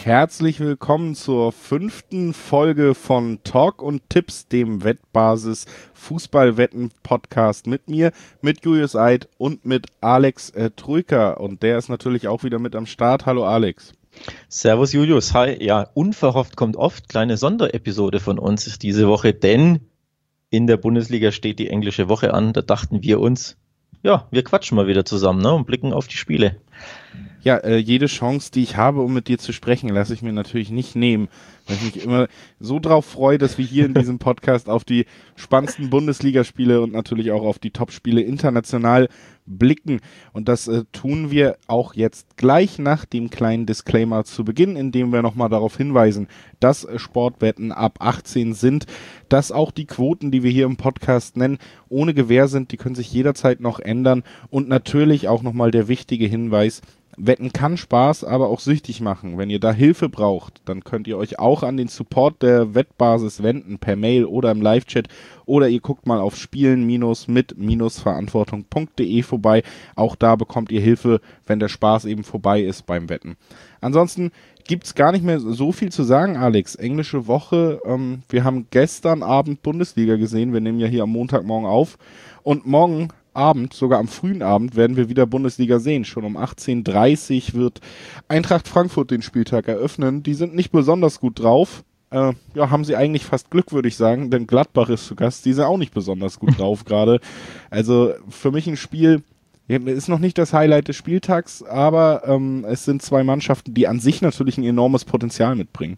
Herzlich willkommen zur 5. Folge von Talk und Tipps, dem Wettbasis Fußballwetten-Podcast mit mir, mit Julius Eid und mit Alex Troika. Und der ist natürlich auch wieder mit am Start. Hallo Alex. Servus Julius, hi. Ja, unverhofft kommt oft, kleine Sonderepisode von uns diese Woche, denn in der Bundesliga steht die englische Woche an. Da dachten wir uns, ja, wir quatschen mal wieder zusammen, und blicken auf die Spiele. Ja, jede Chance, die ich habe, um mit dir zu sprechen, lasse ich mir natürlich nicht nehmen, weil ich mich immer so drauf freue, dass wir hier in diesem Podcast auf die spannendsten Bundesligaspiele und natürlich auch auf die Topspiele international blicken. Und das tun wir auch jetzt gleich nach dem kleinen Disclaimer zu Beginn, indem wir nochmal darauf hinweisen, dass Sportwetten ab 18 sind, dass auch die Quoten, die wir hier im Podcast nennen, ohne Gewähr sind, die können sich jederzeit noch ändern. Und natürlich auch nochmal der wichtige Hinweis: Wetten kann Spaß, aber auch süchtig machen. Wenn ihr da Hilfe braucht, dann könnt ihr euch auch an den Support der Wettbasis wenden, per Mail oder im Live-Chat. Oder ihr guckt mal auf spielen-mit-verantwortung.de vorbei. Auch da bekommt ihr Hilfe, wenn der Spaß eben vorbei ist beim Wetten. Ansonsten gibt's gar nicht mehr so viel zu sagen, Alex. Englische Woche, wir haben gestern Abend Bundesliga gesehen. Wir nehmen ja hier am Montagmorgen auf. Und morgen Abend, sogar am frühen Abend, werden wir wieder Bundesliga sehen. Schon um 18:30 wird Eintracht Frankfurt den Spieltag eröffnen. Die sind nicht besonders gut drauf. Haben sie eigentlich fast Glück, würde ich sagen, denn Gladbach ist zu Gast. Die sind auch nicht besonders gut drauf gerade. Also für mich ein Spiel, ist noch nicht das Highlight des Spieltags, aber es sind zwei Mannschaften, die an sich natürlich ein enormes Potenzial mitbringen.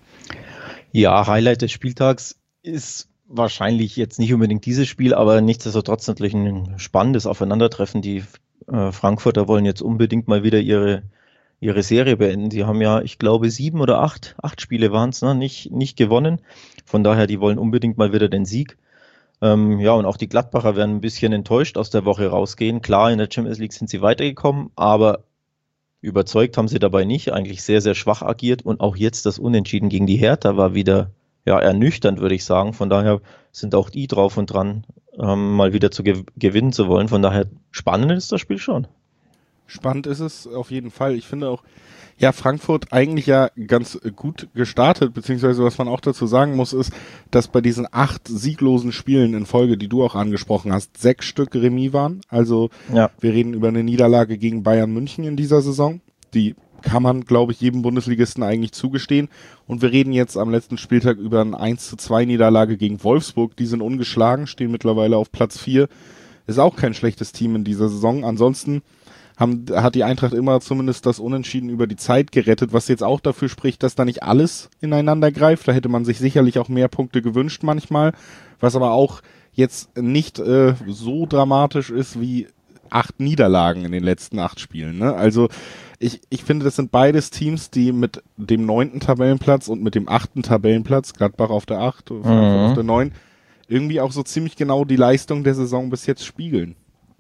Ja, Highlight des Spieltags ist wahrscheinlich jetzt nicht unbedingt dieses Spiel, aber nichtsdestotrotz natürlich ein spannendes Aufeinandertreffen. Die Frankfurter wollen jetzt unbedingt mal wieder ihre Serie beenden. Sie haben ja, ich glaube, 7 oder 8 Spiele waren es, nicht gewonnen. Von daher, die wollen unbedingt mal wieder den Sieg. Und auch die Gladbacher werden ein bisschen enttäuscht aus der Woche rausgehen. Klar, in der Champions League sind sie weitergekommen, aber überzeugt haben sie dabei nicht. Eigentlich sehr, sehr schwach agiert. Und auch jetzt das Unentschieden gegen die Hertha war wieder ernüchternd, würde ich sagen. Von daher sind auch die drauf und dran, mal wieder zu gewinnen zu wollen. Von daher, spannend ist das Spiel schon. Spannend ist es auf jeden Fall. Ich finde auch, Frankfurt eigentlich ja ganz gut gestartet, beziehungsweise was man auch dazu sagen muss, ist, dass bei diesen 8 sieglosen Spielen in Folge, die du auch angesprochen hast, 6 Stück Remis waren. Also Wir reden über eine Niederlage gegen Bayern München in dieser Saison. Die kann man, glaube ich, jedem Bundesligisten eigentlich zugestehen. Und wir reden jetzt am letzten Spieltag über eine 1:2 Niederlage gegen Wolfsburg. Die sind ungeschlagen, stehen mittlerweile auf Platz 4. Ist auch kein schlechtes Team in dieser Saison. Ansonsten hat die Eintracht immer zumindest das Unentschieden über die Zeit gerettet, was jetzt auch dafür spricht, dass da nicht alles ineinander greift. Da hätte man sich sicherlich auch mehr Punkte gewünscht manchmal, was aber auch jetzt nicht so dramatisch ist wie 8 Niederlagen in den letzten 8 Spielen. Ne? Also ich finde, das sind beides Teams, die mit dem 9. Tabellenplatz und mit dem 8. Tabellenplatz, Gladbach auf der 8, Frankfurt auf der 9, irgendwie auch so ziemlich genau die Leistung der Saison bis jetzt spiegeln.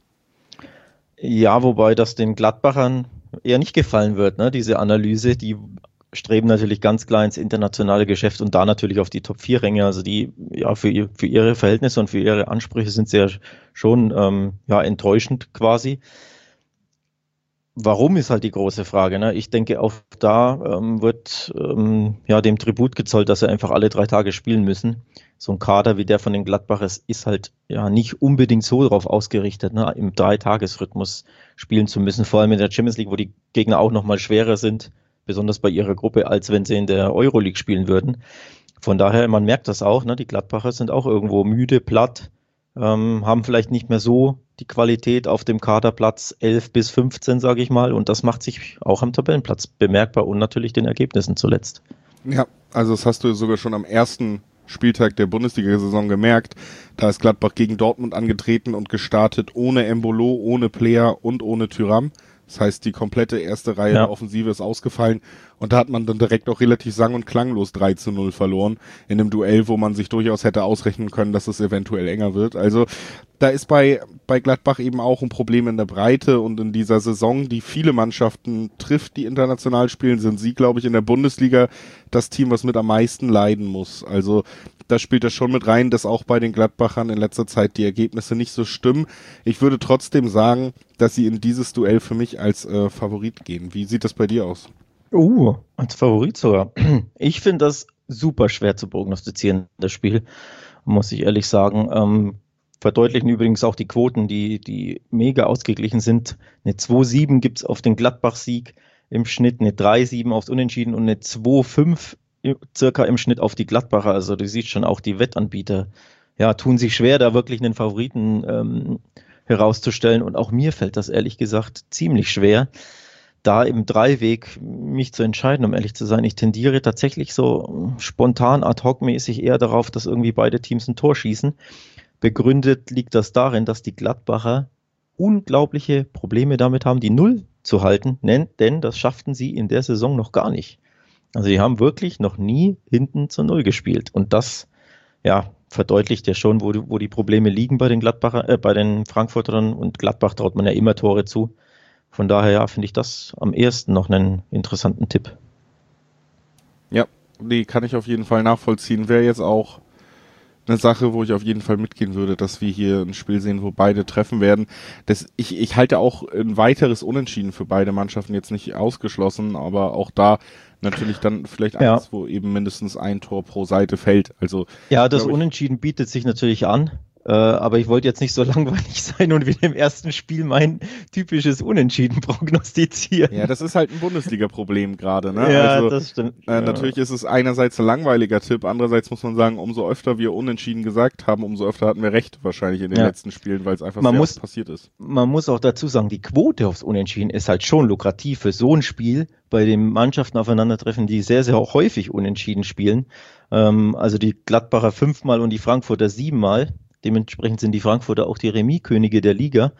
Ja, wobei das den Gladbachern eher nicht gefallen wird, diese Analyse. Die streben natürlich ganz klar ins internationale Geschäft und da natürlich auf die Top-4-Ränge. Also die, für ihre Verhältnisse und für ihre Ansprüche sind sie ja schon enttäuschend quasi. Warum ist halt die große Frage. Ich denke, auch da wird dem Tribut gezollt, dass sie einfach alle 3 Tage spielen müssen. So ein Kader wie der von den Gladbachers ist halt nicht unbedingt so darauf ausgerichtet, im 3-Tages-Rhythmus spielen zu müssen. Vor allem in der Champions League, wo die Gegner auch nochmal schwerer sind, besonders bei ihrer Gruppe, als wenn sie in der Euroleague spielen würden. Von daher, man merkt das auch, die Gladbacher sind auch irgendwo müde, platt, haben vielleicht nicht mehr so die Qualität auf dem Kaderplatz 11 bis 15, sage ich mal. Und das macht sich auch am Tabellenplatz bemerkbar und natürlich den Ergebnissen zuletzt. Ja, also das hast du sogar schon am ersten Spieltag der Bundesliga-Saison gemerkt. Da ist Gladbach gegen Dortmund angetreten und gestartet ohne Embolo, ohne Player und ohne Thuram. Das heißt, die komplette erste Reihe der Offensive ist ausgefallen und da hat man dann direkt auch relativ sang- und klanglos 3:0 verloren in einem Duell, wo man sich durchaus hätte ausrechnen können, dass es eventuell enger wird. Also da ist bei Gladbach eben auch ein Problem in der Breite und in dieser Saison, die viele Mannschaften trifft, die international spielen, sind sie, glaube ich, in der Bundesliga das Team, was mit am meisten leiden muss. Also da spielt das schon mit rein, dass auch bei den Gladbachern in letzter Zeit die Ergebnisse nicht so stimmen. Ich würde trotzdem sagen, dass sie in dieses Duell für mich als Favorit gehen. Wie sieht das bei dir aus? Als Favorit sogar. Ich finde das super schwer zu prognostizieren, das Spiel, muss ich ehrlich sagen. Verdeutlichen übrigens auch die Quoten, die mega ausgeglichen sind. Eine 2,7 gibt es auf den Gladbach-Sieg im Schnitt, eine 3,7 aufs Unentschieden und eine 2,5 circa im Schnitt auf die Gladbacher. Also du siehst schon, auch die Wettanbieter tun sich schwer, da wirklich einen Favoriten herauszustellen. Und auch mir fällt das ehrlich gesagt ziemlich schwer, da im Dreiweg mich zu entscheiden, um ehrlich zu sein. Ich tendiere tatsächlich so spontan ad-hoc-mäßig eher darauf, dass irgendwie beide Teams ein Tor schießen. Begründet liegt das darin, dass die Gladbacher unglaubliche Probleme damit haben, die Null zu halten, denn das schafften sie in der Saison noch gar nicht. Also die haben wirklich noch nie hinten zur Null gespielt. Und das, verdeutlicht ja schon, wo die Probleme liegen bei den bei den Frankfurtern, und Gladbach traut man ja immer Tore zu. Von daher, finde ich das am ehesten noch einen interessanten Tipp. Ja, die kann ich auf jeden Fall nachvollziehen. Wäre jetzt auch eine Sache, wo ich auf jeden Fall mitgehen würde, dass wir hier ein Spiel sehen, wo beide treffen werden. Ich halte auch ein weiteres Unentschieden für beide Mannschaften jetzt nicht ausgeschlossen, aber auch da natürlich dann vielleicht eins, wo eben mindestens ein Tor pro Seite fällt. Also ja, das Unentschieden bietet sich natürlich an. Aber ich wollte jetzt nicht so langweilig sein und wieder im ersten Spiel mein typisches Unentschieden prognostizieren. Ja, das ist halt ein Bundesliga-Problem gerade, ne? Ja, also, das stimmt. Natürlich ist es einerseits ein langweiliger Tipp, andererseits muss man sagen, umso öfter wir Unentschieden gesagt haben, umso öfter hatten wir recht wahrscheinlich in den letzten Spielen, weil es einfach sehr oft passiert ist. Man muss auch dazu sagen, die Quote aufs Unentschieden ist halt schon lukrativ für so ein Spiel, bei dem Mannschaften aufeinandertreffen, die sehr, sehr häufig Unentschieden spielen. Also die Gladbacher 5-mal und die Frankfurter 7-mal. Dementsprechend sind die Frankfurter auch die Remis-Könige der Liga.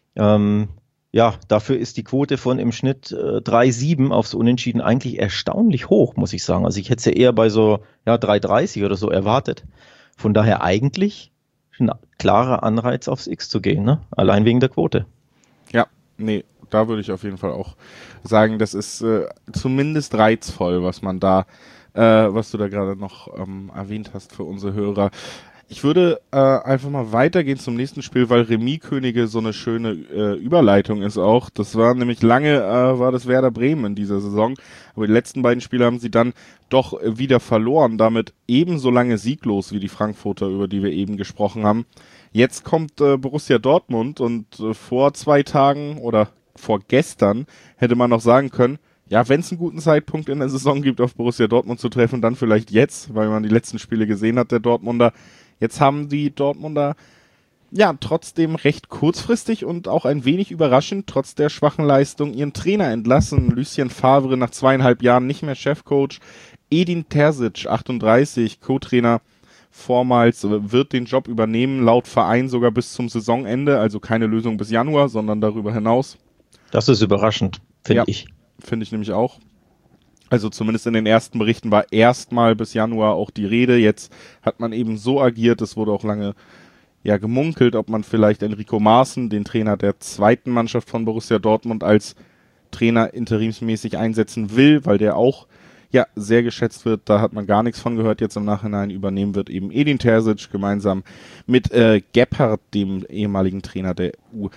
Dafür ist die Quote von im Schnitt 3,7 aufs Unentschieden eigentlich erstaunlich hoch, muss ich sagen. Also ich hätte sie eher bei so 3,30 oder so erwartet. Von daher eigentlich ein klarer Anreiz aufs X zu gehen, ne? Allein wegen der Quote. Ja, nee, da würde ich auf jeden Fall auch sagen, das ist zumindest reizvoll, was man da, was du da gerade noch erwähnt hast für unsere Hörer. Ich würde einfach mal weitergehen zum nächsten Spiel, weil Remis-Könige so eine schöne Überleitung ist auch. Das war nämlich lange, war das Werder Bremen in dieser Saison. Aber die letzten beiden Spiele haben sie dann doch wieder verloren. Damit ebenso lange sieglos wie die Frankfurter, über die wir eben gesprochen haben. Jetzt kommt Borussia Dortmund und vor 2 Tagen oder vor gestern hätte man noch sagen können, ja, wenn es einen guten Zeitpunkt in der Saison gibt, auf Borussia Dortmund zu treffen, dann vielleicht jetzt, weil man die letzten Spiele gesehen hat, der Dortmunder. Jetzt haben die Dortmunder trotzdem recht kurzfristig und auch ein wenig überraschend, trotz der schwachen Leistung, ihren Trainer entlassen. Lucien Favre nach 2,5 Jahren nicht mehr Chefcoach. Edin Terzic, 38, Co-Trainer vormals, wird den Job übernehmen, laut Verein sogar bis zum Saisonende, also keine Lösung bis Januar, sondern darüber hinaus. Das ist überraschend, finde ich. Finde ich nämlich auch. Also zumindest in den ersten Berichten war erstmal bis Januar auch die Rede. Jetzt hat man eben so agiert, es wurde auch lange gemunkelt, ob man vielleicht Enrico Maaßen, den Trainer der zweiten Mannschaft von Borussia Dortmund, als Trainer interimsmäßig einsetzen will, weil der auch sehr geschätzt wird. Da hat man gar nichts von gehört. Jetzt im Nachhinein übernehmen wird eben Edin Terzic gemeinsam mit Gebhardt, dem ehemaligen Trainer der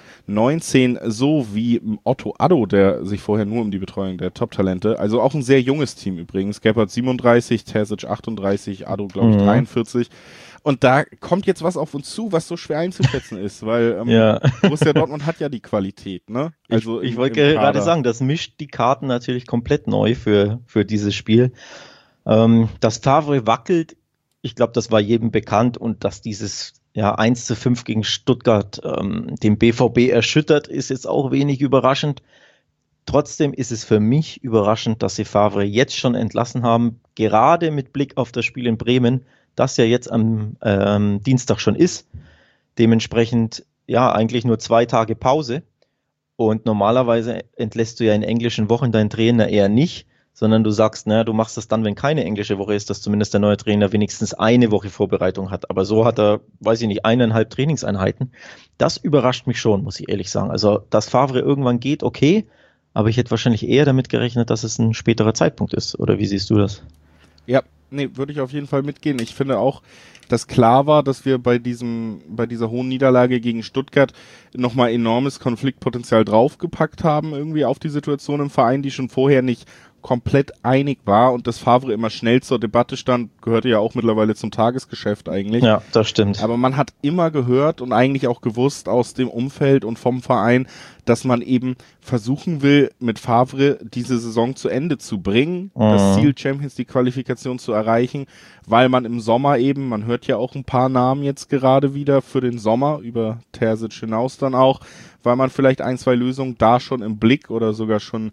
U19, sowie Otto Addo, der sich vorher nur um die Betreuung der Top-Talente, also auch ein sehr junges Team übrigens. Gebhardt 37, Terzic 38, Addo glaube ich 43. Und da kommt jetzt was auf uns zu, was so schwer einzuschätzen ist, weil Borussia Dortmund hat ja die Qualität, ne? Also ich wollte gerade sagen, das mischt die Karten natürlich komplett neu für dieses Spiel. Dass Favre wackelt, ich glaube, das war jedem bekannt, und dass dieses 1:5 gegen Stuttgart den BVB erschüttert, ist jetzt auch wenig überraschend. Trotzdem ist es für mich überraschend, dass sie Favre jetzt schon entlassen haben, gerade mit Blick auf das Spiel in Bremen, das ja jetzt am Dienstag schon ist. Dementsprechend eigentlich nur 2 Tage Pause. Und normalerweise entlässt du ja in englischen Wochen deinen Trainer eher nicht, sondern du sagst, du machst das dann, wenn keine englische Woche ist, dass zumindest der neue Trainer wenigstens eine Woche Vorbereitung hat. Aber so hat er, 1,5 Trainingseinheiten. Das überrascht mich schon, muss ich ehrlich sagen. Also, dass Favre irgendwann geht, okay, aber ich hätte wahrscheinlich eher damit gerechnet, dass es ein späterer Zeitpunkt ist. Oder wie siehst du das? Ja, Nee, würde ich auf jeden Fall mitgehen. Ich finde auch, dass klar war, dass wir bei dieser hohen Niederlage gegen Stuttgart nochmal enormes Konfliktpotenzial draufgepackt haben, irgendwie auf die Situation im Verein, die schon vorher nicht komplett einig war und dass Favre immer schnell zur Debatte stand, gehörte ja auch mittlerweile zum Tagesgeschäft eigentlich. Ja, das stimmt. Aber man hat immer gehört und eigentlich auch gewusst aus dem Umfeld und vom Verein, dass man eben versuchen will, mit Favre diese Saison zu Ende zu bringen, das Ziel Champions League Qualifikation zu erreichen, weil man im Sommer eben, man hört ja auch ein paar Namen jetzt gerade wieder für den Sommer, über Terzic hinaus dann auch, weil man vielleicht 1, 2 Lösungen da schon im Blick oder sogar schon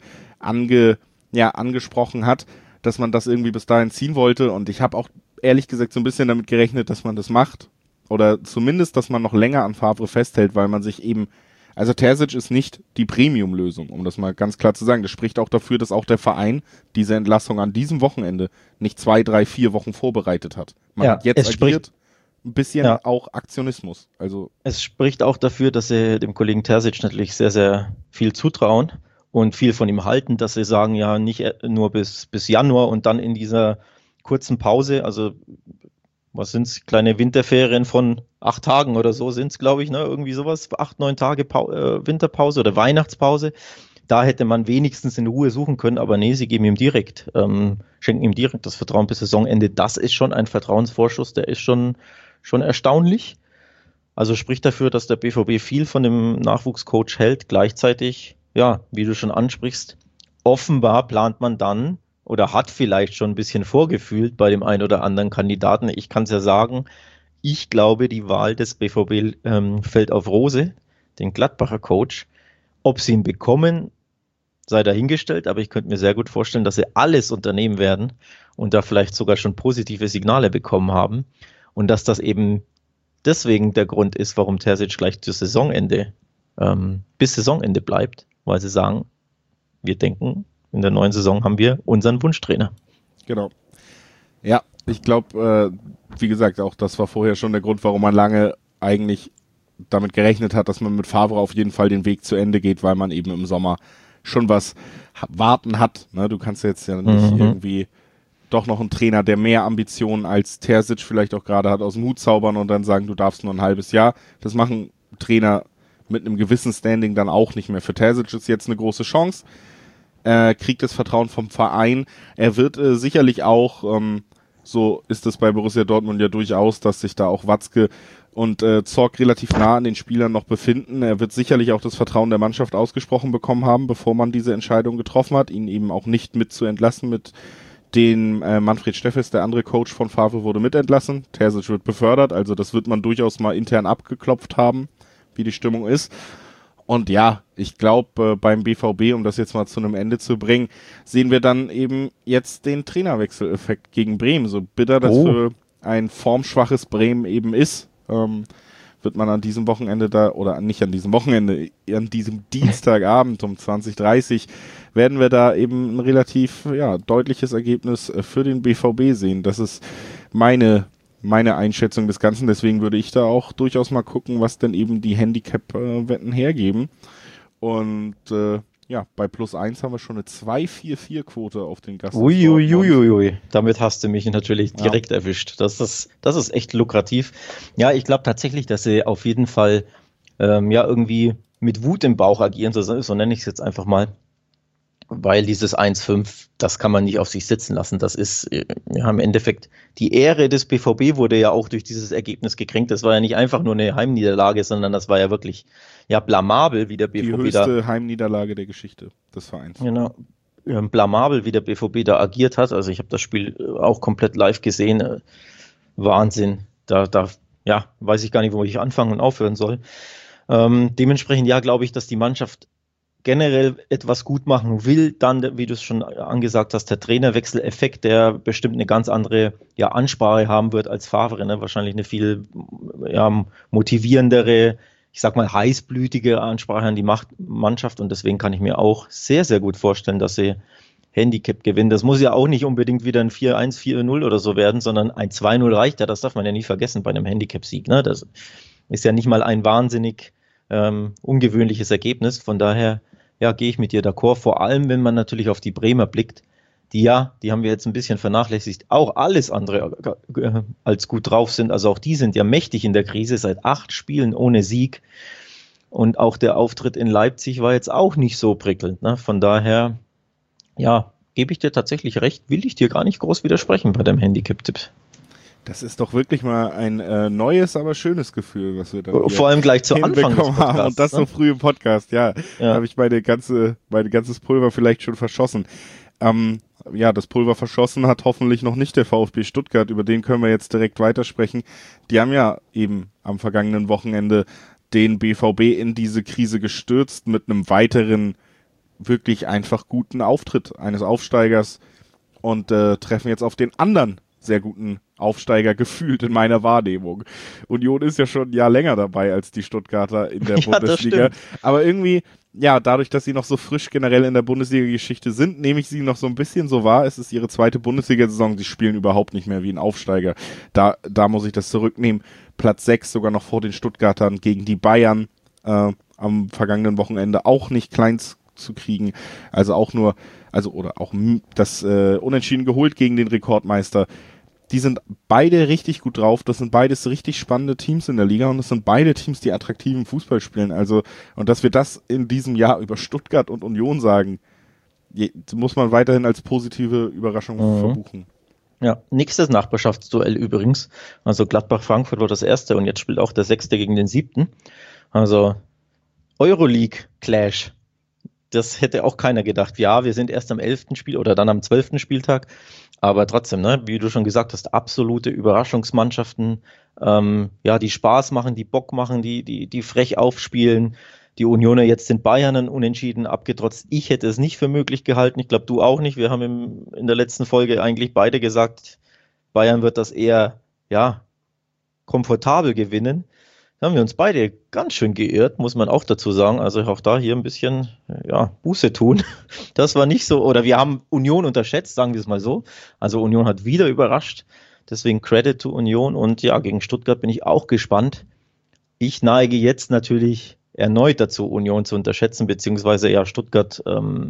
angesprochen hat, dass man das irgendwie bis dahin ziehen wollte, und ich habe auch ehrlich gesagt so ein bisschen damit gerechnet, dass man das macht. Oder zumindest, dass man noch länger an Favre festhält, weil man sich eben, also Terzic ist nicht die Premium-Lösung, um das mal ganz klar zu sagen. Das spricht auch dafür, dass auch der Verein diese Entlassung an diesem Wochenende nicht 2, 3, 4 Wochen vorbereitet hat. Man hat jetzt agiert, ein bisschen auch Aktionismus. Also es spricht auch dafür, dass sie dem Kollegen Terzic natürlich sehr, sehr viel zutrauen und viel von ihm halten, dass sie sagen, ja, nicht nur bis Januar und dann in dieser kurzen Pause, also was sind es, kleine Winterferien von 8 Tagen oder so sind es, glaube ich, ne? Irgendwie sowas, 8, 9 Tage Winterpause oder Weihnachtspause. Da hätte man wenigstens in Ruhe suchen können, aber nee, sie geben ihm schenken ihm direkt das Vertrauen bis Saisonende. Das ist schon ein Vertrauensvorschuss, der ist schon erstaunlich. Also spricht dafür, dass der BVB viel von dem Nachwuchscoach hält. Gleichzeitig, ja, wie du schon ansprichst, offenbar plant man dann oder hat vielleicht schon ein bisschen vorgefühlt bei dem einen oder anderen Kandidaten. Ich kann es ja sagen, ich glaube, die Wahl des BVB fällt auf Rose, den Gladbacher Coach. Ob sie ihn bekommen, sei dahingestellt, aber ich könnte mir sehr gut vorstellen, dass sie alles unternehmen werden und da vielleicht sogar schon positive Signale bekommen haben und dass das eben deswegen der Grund ist, warum Terzic gleich bis Saisonende bleibt, weil sie sagen, wir denken, in der neuen Saison haben wir unseren Wunschtrainer. Genau. Ja, ich glaube, wie gesagt, auch das war vorher schon der Grund, warum man lange eigentlich damit gerechnet hat, dass man mit Favre auf jeden Fall den Weg zu Ende geht, weil man eben im Sommer schon was warten hat. Ne? Du kannst jetzt ja nicht irgendwie doch noch einen Trainer, der mehr Ambitionen als Terzic vielleicht auch gerade hat, aus dem Hut zaubern und dann sagen, du darfst nur ein halbes Jahr. Das machen Trainer mit einem gewissen Standing dann auch nicht mehr. Für Terzic ist jetzt eine große Chance. Kriegt das Vertrauen vom Verein. Er wird sicherlich auch, so ist es bei Borussia Dortmund ja durchaus, dass sich da auch Watzke und Zorc relativ nah an den Spielern noch befinden. Er wird sicherlich auch das Vertrauen der Mannschaft ausgesprochen bekommen haben, bevor man diese Entscheidung getroffen hat, ihn eben auch nicht mit zu entlassen. Mit den Manfred Steffes, der andere Coach von Favre, wurde mit entlassen. Terzic wird befördert, also das wird man durchaus mal intern abgeklopft haben, wie die Stimmung ist. Und ja, ich glaube, beim BVB, um das jetzt mal zu einem Ende zu bringen, sehen wir dann eben jetzt den Trainerwechseleffekt gegen Bremen. So bitter das für ein formschwaches Bremen eben ist, wird man an diesem Wochenende oder nicht an diesem Wochenende, an diesem Dienstagabend um 20:30 werden wir da eben ein relativ deutliches Ergebnis für den BVB sehen. Das ist meine Einschätzung des Ganzen, deswegen würde ich da auch durchaus mal gucken, was denn eben die Handicap-Wetten hergeben. Und bei +1 haben wir schon eine 2,44-Quote auf den Gast. Uiuiuiui, damit hast du mich natürlich direkt erwischt. Das ist echt lukrativ. Ja, ich glaube tatsächlich, dass sie auf jeden Fall irgendwie mit Wut im Bauch agieren, so nenne ich es jetzt einfach mal. Weil dieses 1-5, das kann man nicht auf sich sitzen lassen. Das ist im Endeffekt die Ehre des BVB wurde ja auch durch dieses Ergebnis gekränkt. Das war ja nicht einfach nur eine Heimniederlage, sondern das war ja wirklich blamabel, wie der BVB die höchste Heimniederlage der Geschichte des Vereins. Genau. Blamabel, wie der BVB da agiert hat. Also ich habe das Spiel auch komplett live gesehen. Wahnsinn. Da weiß ich gar nicht, wo ich anfangen und aufhören soll. Dementsprechend glaube ich, dass die Mannschaft generell etwas gut machen will, dann, wie du es schon angesagt hast, der Trainerwechseleffekt, der bestimmt eine ganz andere Ansprache haben wird als Favre, ne? Wahrscheinlich eine viel motivierendere, ich sag mal heißblütige Ansprache an die Mannschaft, und deswegen kann ich mir auch sehr, sehr gut vorstellen, dass sie Handicap gewinnen. Das muss ja auch nicht unbedingt wieder ein 4-1, 4-0 oder so werden, sondern ein 2-0 reicht ja, das darf man ja nie vergessen bei einem Handicap-Sieg, ne? Das ist ja nicht mal ein wahnsinnig ungewöhnliches Ergebnis, von daher gehe ich mit dir d'accord, vor allem wenn man natürlich auf die Bremer blickt, die haben wir jetzt ein bisschen vernachlässigt, auch alles andere als gut drauf sind. Also auch die sind ja mächtig in der Krise, seit 8 Spielen ohne Sieg. Und auch der Auftritt in Leipzig war jetzt auch nicht so prickelnd. Ne? Von daher, ja, gebe ich dir tatsächlich recht, will ich dir gar nicht groß widersprechen bei deinem Handicap-Tipp. Das ist doch wirklich mal ein neues, aber schönes Gefühl, was wir da vor allem gleich zu Anfang des Podcasts haben. Und das so früh im Podcast, ja. Habe ich mein ganzes Pulver vielleicht schon verschossen. Das Pulver verschossen hat hoffentlich noch nicht der VfB Stuttgart, über den können wir jetzt direkt weitersprechen. Die haben ja eben am vergangenen Wochenende den BVB in diese Krise gestürzt mit einem weiteren, wirklich einfach guten Auftritt eines Aufsteigers und treffen jetzt auf den anderen sehr guten Aufsteiger gefühlt in meiner Wahrnehmung. Union ist ja schon ein Jahr länger dabei als die Stuttgarter in der Bundesliga. Aber irgendwie, ja, dadurch, dass sie noch so frisch generell in der Bundesliga-Geschichte sind, nehme ich sie noch so ein bisschen so wahr. Es ist ihre 2. Bundesliga-Saison. Sie spielen überhaupt nicht mehr wie ein Aufsteiger. Da muss ich das zurücknehmen. Platz 6 sogar noch vor den Stuttgartern gegen die Bayern am vergangenen Wochenende auch nicht klein zu kriegen. Also auch nur, oder auch das Unentschieden geholt gegen den Rekordmeister. Die sind beide richtig gut drauf. Das sind beides richtig spannende Teams in der Liga und das sind beide Teams, die attraktiven Fußball spielen. Also, und dass wir das in diesem Jahr über Stuttgart und Union sagen, muss man weiterhin als positive Überraschung verbuchen. Ja, nächstes Nachbarschaftsduell übrigens. Also Gladbach-Frankfurt war das erste und jetzt spielt auch der 6. gegen den 7. Also Euroleague-Clash. Das hätte auch keiner gedacht. Ja, wir sind erst am 11. Spiel oder dann am 12. Spieltag. Aber trotzdem, ne, wie du schon gesagt hast, absolute Überraschungsmannschaften, die Spaß machen, die Bock machen, die frech aufspielen. Die Unioner jetzt den Bayern unentschieden abgetrotzt. Ich hätte es nicht für möglich gehalten. Ich glaube, du auch nicht. Wir haben in der letzten Folge eigentlich beide gesagt, Bayern wird das eher, komfortabel gewinnen. Da haben wir uns beide ganz schön geirrt, muss man auch dazu sagen. Also auch da hier ein bisschen Buße tun. Das war nicht so, oder wir haben Union unterschätzt, sagen wir es mal so. Also Union hat wieder überrascht. Deswegen Credit to Union. Und ja, gegen Stuttgart bin ich auch gespannt. Ich neige jetzt natürlich erneut dazu, Union zu unterschätzen, beziehungsweise Stuttgart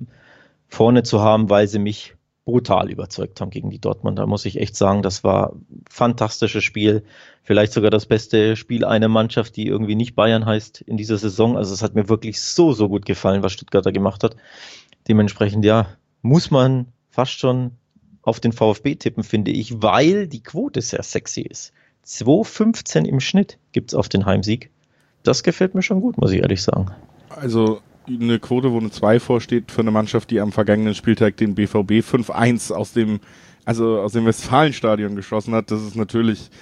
vorne zu haben, weil sie mich brutal überzeugt haben gegen die Dortmunder. Da muss ich echt sagen, das war ein fantastisches Spiel. Vielleicht sogar das beste Spiel einer Mannschaft, die irgendwie nicht Bayern heißt in dieser Saison. Also es hat mir wirklich so gut gefallen, was Stuttgart da gemacht hat. Dementsprechend, muss man fast schon auf den VfB tippen, finde ich, weil die Quote sehr sexy ist. 2,15 im Schnitt gibt es auf den Heimsieg. Das gefällt mir schon gut, muss ich ehrlich sagen. Also eine Quote, wo eine 2 vorsteht für eine Mannschaft, die am vergangenen Spieltag den BVB 5-1 aus dem Westfalenstadion geschossen hat, das ist natürlich,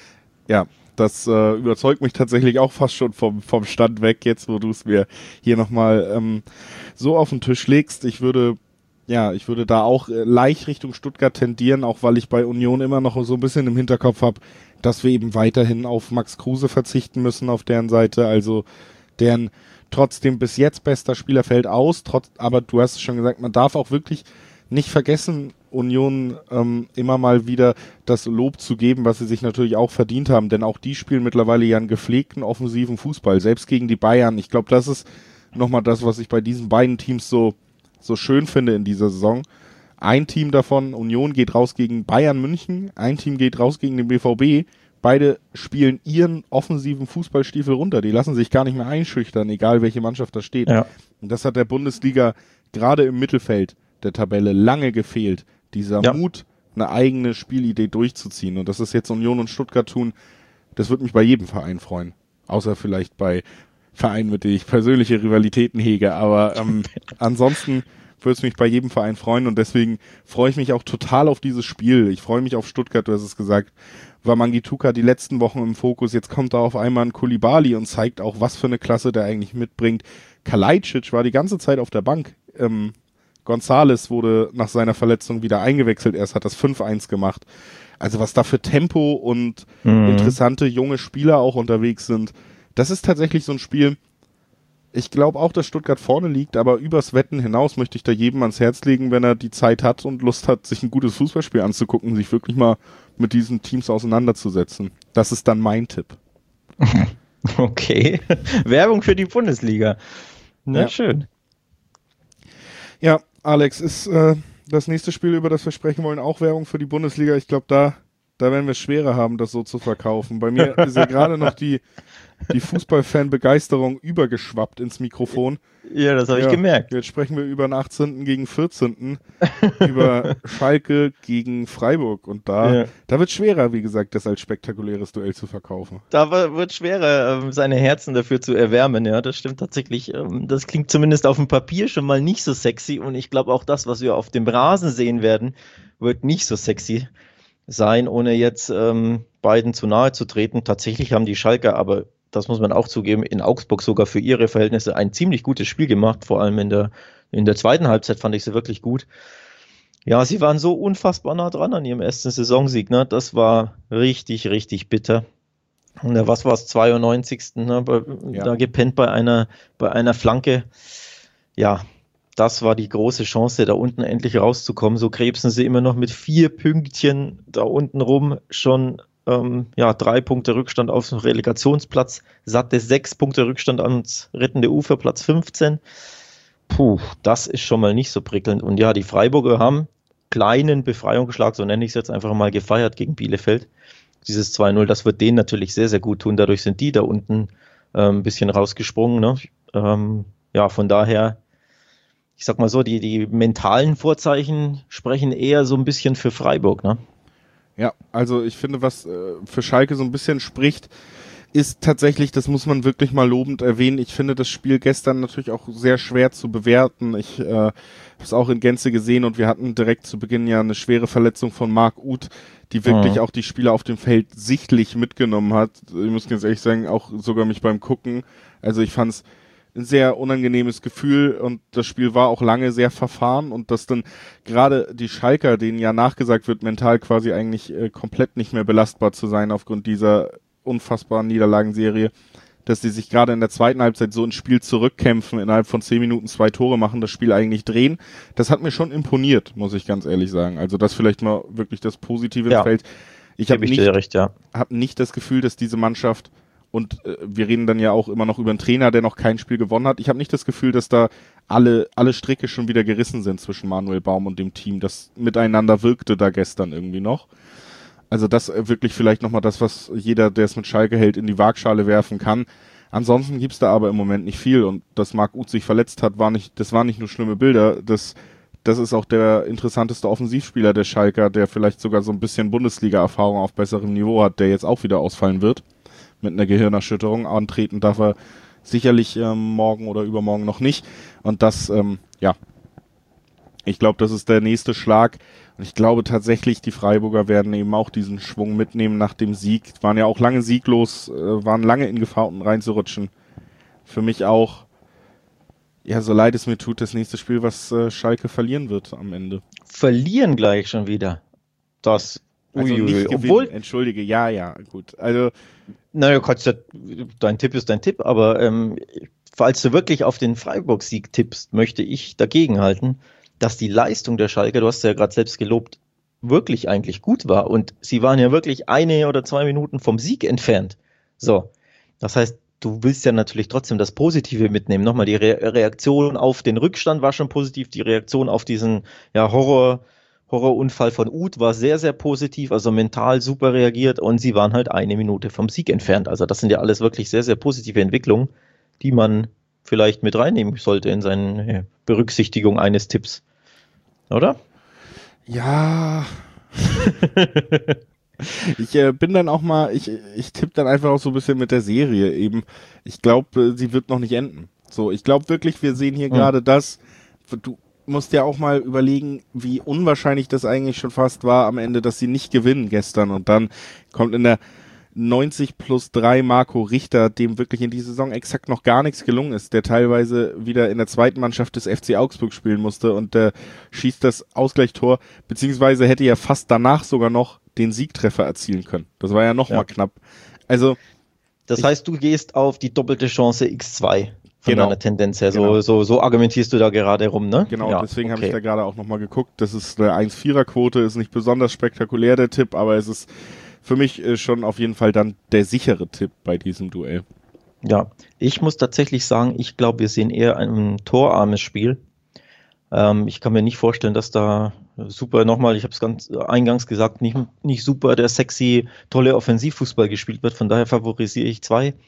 das überzeugt mich tatsächlich auch fast schon vom Stand weg, jetzt wo du es mir hier nochmal so auf den Tisch legst. Ich würde da auch leicht Richtung Stuttgart tendieren, auch weil ich bei Union immer noch so ein bisschen im Hinterkopf habe, dass wir eben weiterhin auf Max Kruse verzichten müssen auf deren Seite, also deren trotzdem bis jetzt bester Spieler fällt aus, aber du hast es schon gesagt, man darf auch wirklich nicht vergessen, Union immer mal wieder das Lob zu geben, was sie sich natürlich auch verdient haben, denn auch die spielen mittlerweile ja einen gepflegten offensiven Fußball, selbst gegen die Bayern. Ich glaube, das ist nochmal das, was ich bei diesen beiden Teams so schön finde in dieser Saison. Ein Team davon, Union, geht raus gegen Bayern München, ein Team geht raus gegen den BVB. Beide spielen ihren offensiven Fußballstiefel runter. Die lassen sich gar nicht mehr einschüchtern, egal welche Mannschaft da steht. Ja. Und das hat der Bundesliga gerade im Mittelfeld der Tabelle lange gefehlt. Dieser Mut, eine eigene Spielidee durchzuziehen. Und das ist jetzt Union und Stuttgart tun, das würde mich bei jedem Verein freuen. Außer vielleicht bei Vereinen, mit denen ich persönliche Rivalitäten hege. Aber ansonsten würde es mich bei jedem Verein freuen. Und deswegen freue ich mich auch total auf dieses Spiel. Ich freue mich auf Stuttgart, du hast es gesagt. War Mangituka die letzten Wochen im Fokus. Jetzt kommt da auf einmal ein Koulibaly und zeigt auch, was für eine Klasse der eigentlich mitbringt. Kalajdzic war die ganze Zeit auf der Bank. González wurde nach seiner Verletzung wieder eingewechselt. Erst hat das 5-1 gemacht. Also was da für Tempo und interessante junge Spieler auch unterwegs sind. Das ist tatsächlich so ein Spiel. Ich glaube auch, dass Stuttgart vorne liegt, aber übers Wetten hinaus möchte ich da jedem ans Herz legen, wenn er die Zeit hat und Lust hat, sich ein gutes Fußballspiel anzugucken, sich wirklich mal mit diesen Teams auseinanderzusetzen. Das ist dann mein Tipp. Okay. Werbung für die Bundesliga. Na schön. Ja, Alex, ist das nächste Spiel, über das wir sprechen wollen, auch Werbung für die Bundesliga. Ich glaube, da werden wir es schwerer haben, das so zu verkaufen. Bei mir ist ja gerade noch die Fußballfan-Begeisterung übergeschwappt ins Mikrofon. Ja, das habe ich gemerkt. Jetzt sprechen wir über den 18. gegen 14. über Schalke gegen Freiburg. Und da wird es schwerer, wie gesagt, das als spektakuläres Duell zu verkaufen. Da wird schwerer, seine Herzen dafür zu erwärmen. Ja, das stimmt tatsächlich. Das klingt zumindest auf dem Papier schon mal nicht so sexy. Und ich glaube auch das, was wir auf dem Rasen sehen werden, wird nicht so sexy sein, ohne jetzt beiden zu nahe zu treten. Tatsächlich haben die Schalker, aber das muss man auch zugeben, in Augsburg sogar für ihre Verhältnisse ein ziemlich gutes Spiel gemacht. Vor allem in der zweiten Halbzeit fand ich sie wirklich gut. Ja, sie waren so unfassbar nah dran an ihrem ersten Saisonsieg. Ne? Das war richtig, richtig bitter. Und was war es, 92. Ne? Da gepennt bei einer Flanke. Ja, das war die große Chance, da unten endlich rauszukommen. So krebsen sie immer noch mit 4 Pünktchen da unten rum schon 3 Punkte Rückstand auf den Relegationsplatz, satte 6 Punkte Rückstand ans rettende Ufer, Platz 15. Puh, das ist schon mal nicht so prickelnd. Und ja, die Freiburger haben kleinen Befreiungsschlag, so nenne ich es jetzt einfach mal, gefeiert gegen Bielefeld. Dieses 2-0, das wird denen natürlich sehr, sehr gut tun. Dadurch sind die da unten ein bisschen rausgesprungen. Ne? Von daher, ich sag mal so, die mentalen Vorzeichen sprechen eher so ein bisschen für Freiburg, ne? Ja, also ich finde, was für Schalke so ein bisschen spricht, ist tatsächlich, das muss man wirklich mal lobend erwähnen, ich finde das Spiel gestern natürlich auch sehr schwer zu bewerten. Ich habe es auch in Gänze gesehen und wir hatten direkt zu Beginn ja eine schwere Verletzung von Marc Uth, die wirklich auch die Spieler auf dem Feld sichtlich mitgenommen hat. Ich muss ganz ehrlich sagen, auch sogar mich beim Gucken. Also ich fand es ein sehr unangenehmes Gefühl und das Spiel war auch lange sehr verfahren und dass dann gerade die Schalker, denen ja nachgesagt wird, mental quasi eigentlich komplett nicht mehr belastbar zu sein aufgrund dieser unfassbaren Niederlagenserie, dass die sich gerade in der zweiten Halbzeit so ins Spiel zurückkämpfen, innerhalb von 10 Minuten 2 Tore machen, das Spiel eigentlich drehen. Das hat mir schon imponiert, muss ich ganz ehrlich sagen. Also das vielleicht mal wirklich das Positive ins Feld. Ich habe nicht das Gefühl, dass diese Mannschaft, und wir reden dann ja auch immer noch über einen Trainer, der noch kein Spiel gewonnen hat. Ich habe nicht das Gefühl, dass da alle Stricke schon wieder gerissen sind zwischen Manuel Baum und dem Team. Das miteinander wirkte da gestern irgendwie noch. Also das wirklich vielleicht nochmal das, was jeder, der es mit Schalke hält, in die Waagschale werfen kann. Ansonsten gibt's da aber im Moment nicht viel. Und dass Marc Uth sich verletzt hat, waren nicht nur schlimme Bilder. Das ist auch der interessanteste Offensivspieler der Schalker, der vielleicht sogar so ein bisschen Bundesliga-Erfahrung auf besserem Niveau hat, der jetzt auch wieder ausfallen wird. Mit einer Gehirnerschütterung. Antreten darf er sicherlich morgen oder übermorgen noch nicht. Und das, ich glaube, das ist der nächste Schlag. Und ich glaube tatsächlich, die Freiburger werden eben auch diesen Schwung mitnehmen nach dem Sieg. Waren ja auch lange sieglos, waren lange in Gefahr, unten reinzurutschen. Für mich auch, ja, so leid es mir tut, das nächste Spiel, was Schalke verlieren wird am Ende. Verlieren gleich schon wieder. Das also nicht gewinnen, entschuldige, ja, gut. Also naja, dein Tipp ist dein Tipp, aber falls du wirklich auf den Freiburg-Sieg tippst, möchte ich dagegenhalten, dass die Leistung der Schalke, du hast ja gerade selbst gelobt, wirklich eigentlich gut war und sie waren ja wirklich 1 oder 2 Minuten vom Sieg entfernt. So, das heißt, du willst ja natürlich trotzdem das Positive mitnehmen. Nochmal, die Reaktion auf den Rückstand war schon positiv, die Reaktion auf diesen Horrorunfall von Uth war sehr, sehr positiv, also mental super reagiert und sie waren halt 1 Minute vom Sieg entfernt. Also das sind ja alles wirklich sehr, sehr positive Entwicklungen, die man vielleicht mit reinnehmen sollte in seine Berücksichtigung eines Tipps. Oder? Ja. Ich bin dann auch mal, ich tippe dann einfach auch so ein bisschen mit der Serie eben. Ich glaube, sie wird noch nicht enden. So, ich glaube wirklich, wir sehen hier gerade das, du musst ja auch mal überlegen, wie unwahrscheinlich das eigentlich schon fast war am Ende, dass sie nicht gewinnen gestern und dann kommt in der 90+3 Marco Richter, dem wirklich in dieser Saison exakt noch gar nichts gelungen ist, der teilweise wieder in der zweiten Mannschaft des FC Augsburg spielen musste und der schießt das Ausgleichstor, beziehungsweise hätte ja fast danach sogar noch den Siegtreffer erzielen können. Das war ja noch mal knapp. Also das heißt, du gehst auf die doppelte Chance x2 von deiner Tendenz her. Genau. So argumentierst du da gerade rum, ne? Genau, ja, deswegen habe ich da gerade auch nochmal geguckt. Das ist eine 1,4er-Quote, ist nicht besonders spektakulär, der Tipp, aber es ist für mich schon auf jeden Fall dann der sichere Tipp bei diesem Duell. Ja, ich muss tatsächlich sagen, ich glaube, wir sehen eher ein torarmes Spiel. Ich kann mir nicht vorstellen, dass da super, nochmal, ich habe es ganz eingangs gesagt, nicht super der sexy, tolle Offensivfußball gespielt wird. Von daher favorisiere ich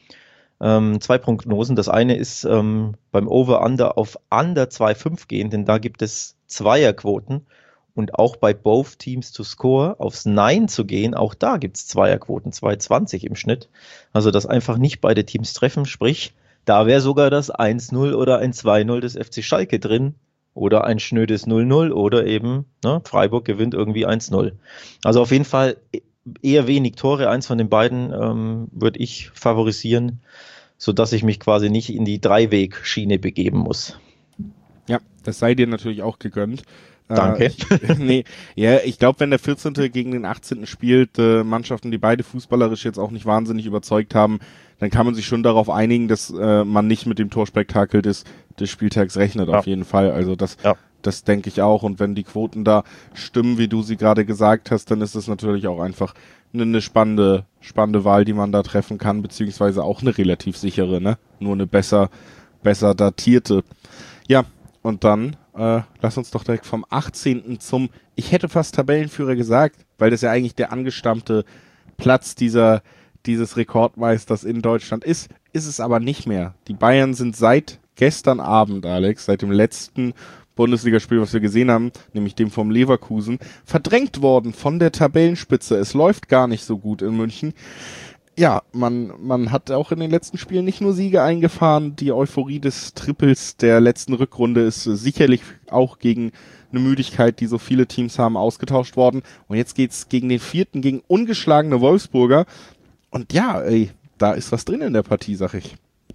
zwei Prognosen. Das eine ist beim Over-Under auf Under 2,5 gehen, denn da gibt es Zweierquoten. Und auch bei Both Teams to Score aufs Nein zu gehen, auch da gibt es Zweierquoten, 2,20 im Schnitt. Also dass einfach nicht beide Teams treffen, sprich, da wäre sogar das 1-0 oder ein 2-0 des FC Schalke drin oder ein schnödes 0-0 oder eben Freiburg gewinnt irgendwie 1-0. Also auf jeden Fall eher wenig Tore, eins von den beiden würde ich favorisieren, sodass ich mich quasi nicht in die Dreiwegschiene begeben muss. Ja, das sei dir natürlich auch gegönnt. Danke. Ich glaube, wenn der 14. gegen den 18. spielt, Mannschaften, die beide fußballerisch jetzt auch nicht wahnsinnig überzeugt haben, dann kann man sich schon darauf einigen, dass man nicht mit dem Torspektakel des Spieltags rechnet, auf jeden Fall. Also das denke ich auch. Und wenn die Quoten da stimmen, wie du sie gerade gesagt hast, dann ist es natürlich auch einfach eine spannende Wahl, die man da treffen kann, beziehungsweise auch eine relativ sichere, ne? Nur eine besser datierte. Ja, und dann lass uns doch direkt vom 18. ich hätte fast Tabellenführer gesagt, weil das ja eigentlich der angestammte Platz dieses Rekordmeisters in Deutschland ist es aber nicht mehr. Die Bayern sind seit gestern Abend, Alex, seit dem letzten Bundesligaspiel, was wir gesehen haben, nämlich dem vom Leverkusen, verdrängt worden von der Tabellenspitze. Es läuft gar nicht so gut in München. Ja, man hat auch in den letzten Spielen nicht nur Siege eingefahren. Die Euphorie des Triples der letzten Rückrunde ist sicherlich auch gegen eine Müdigkeit, die so viele Teams haben, ausgetauscht worden. Und jetzt geht's gegen den 4., gegen ungeschlagene Wolfsburger. Und ja, da ist was drin in der Partie, sag ich.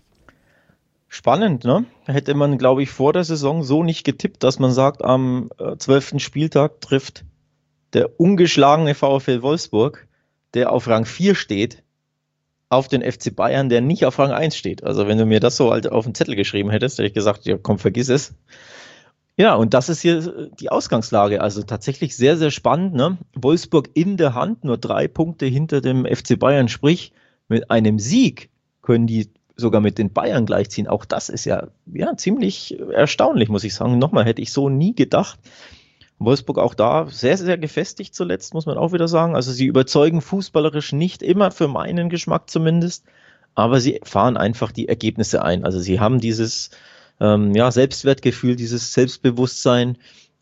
Spannend, ne? Hätte man, glaube ich, vor der Saison so nicht getippt, dass man sagt, am 12. Spieltag trifft der ungeschlagene VfL Wolfsburg, der auf Rang 4 steht, auf den FC Bayern, der nicht auf Rang 1 steht. Also wenn du mir das so halt auf den Zettel geschrieben hättest, hätte ich gesagt, ja komm, vergiss es. Ja, und das ist hier die Ausgangslage. Also tatsächlich sehr, sehr spannend, ne? Wolfsburg in der Hand, nur 3 Punkte hinter dem FC Bayern, sprich mit einem Sieg können die sogar mit den Bayern gleichziehen. Auch das ist ja ziemlich erstaunlich, muss ich sagen. Nochmal, hätte ich so nie gedacht. Wolfsburg auch da sehr, sehr gefestigt zuletzt, muss man auch wieder sagen. Also sie überzeugen fußballerisch nicht immer, für meinen Geschmack zumindest, aber sie fahren einfach die Ergebnisse ein. Also sie haben dieses Selbstwertgefühl, dieses Selbstbewusstsein.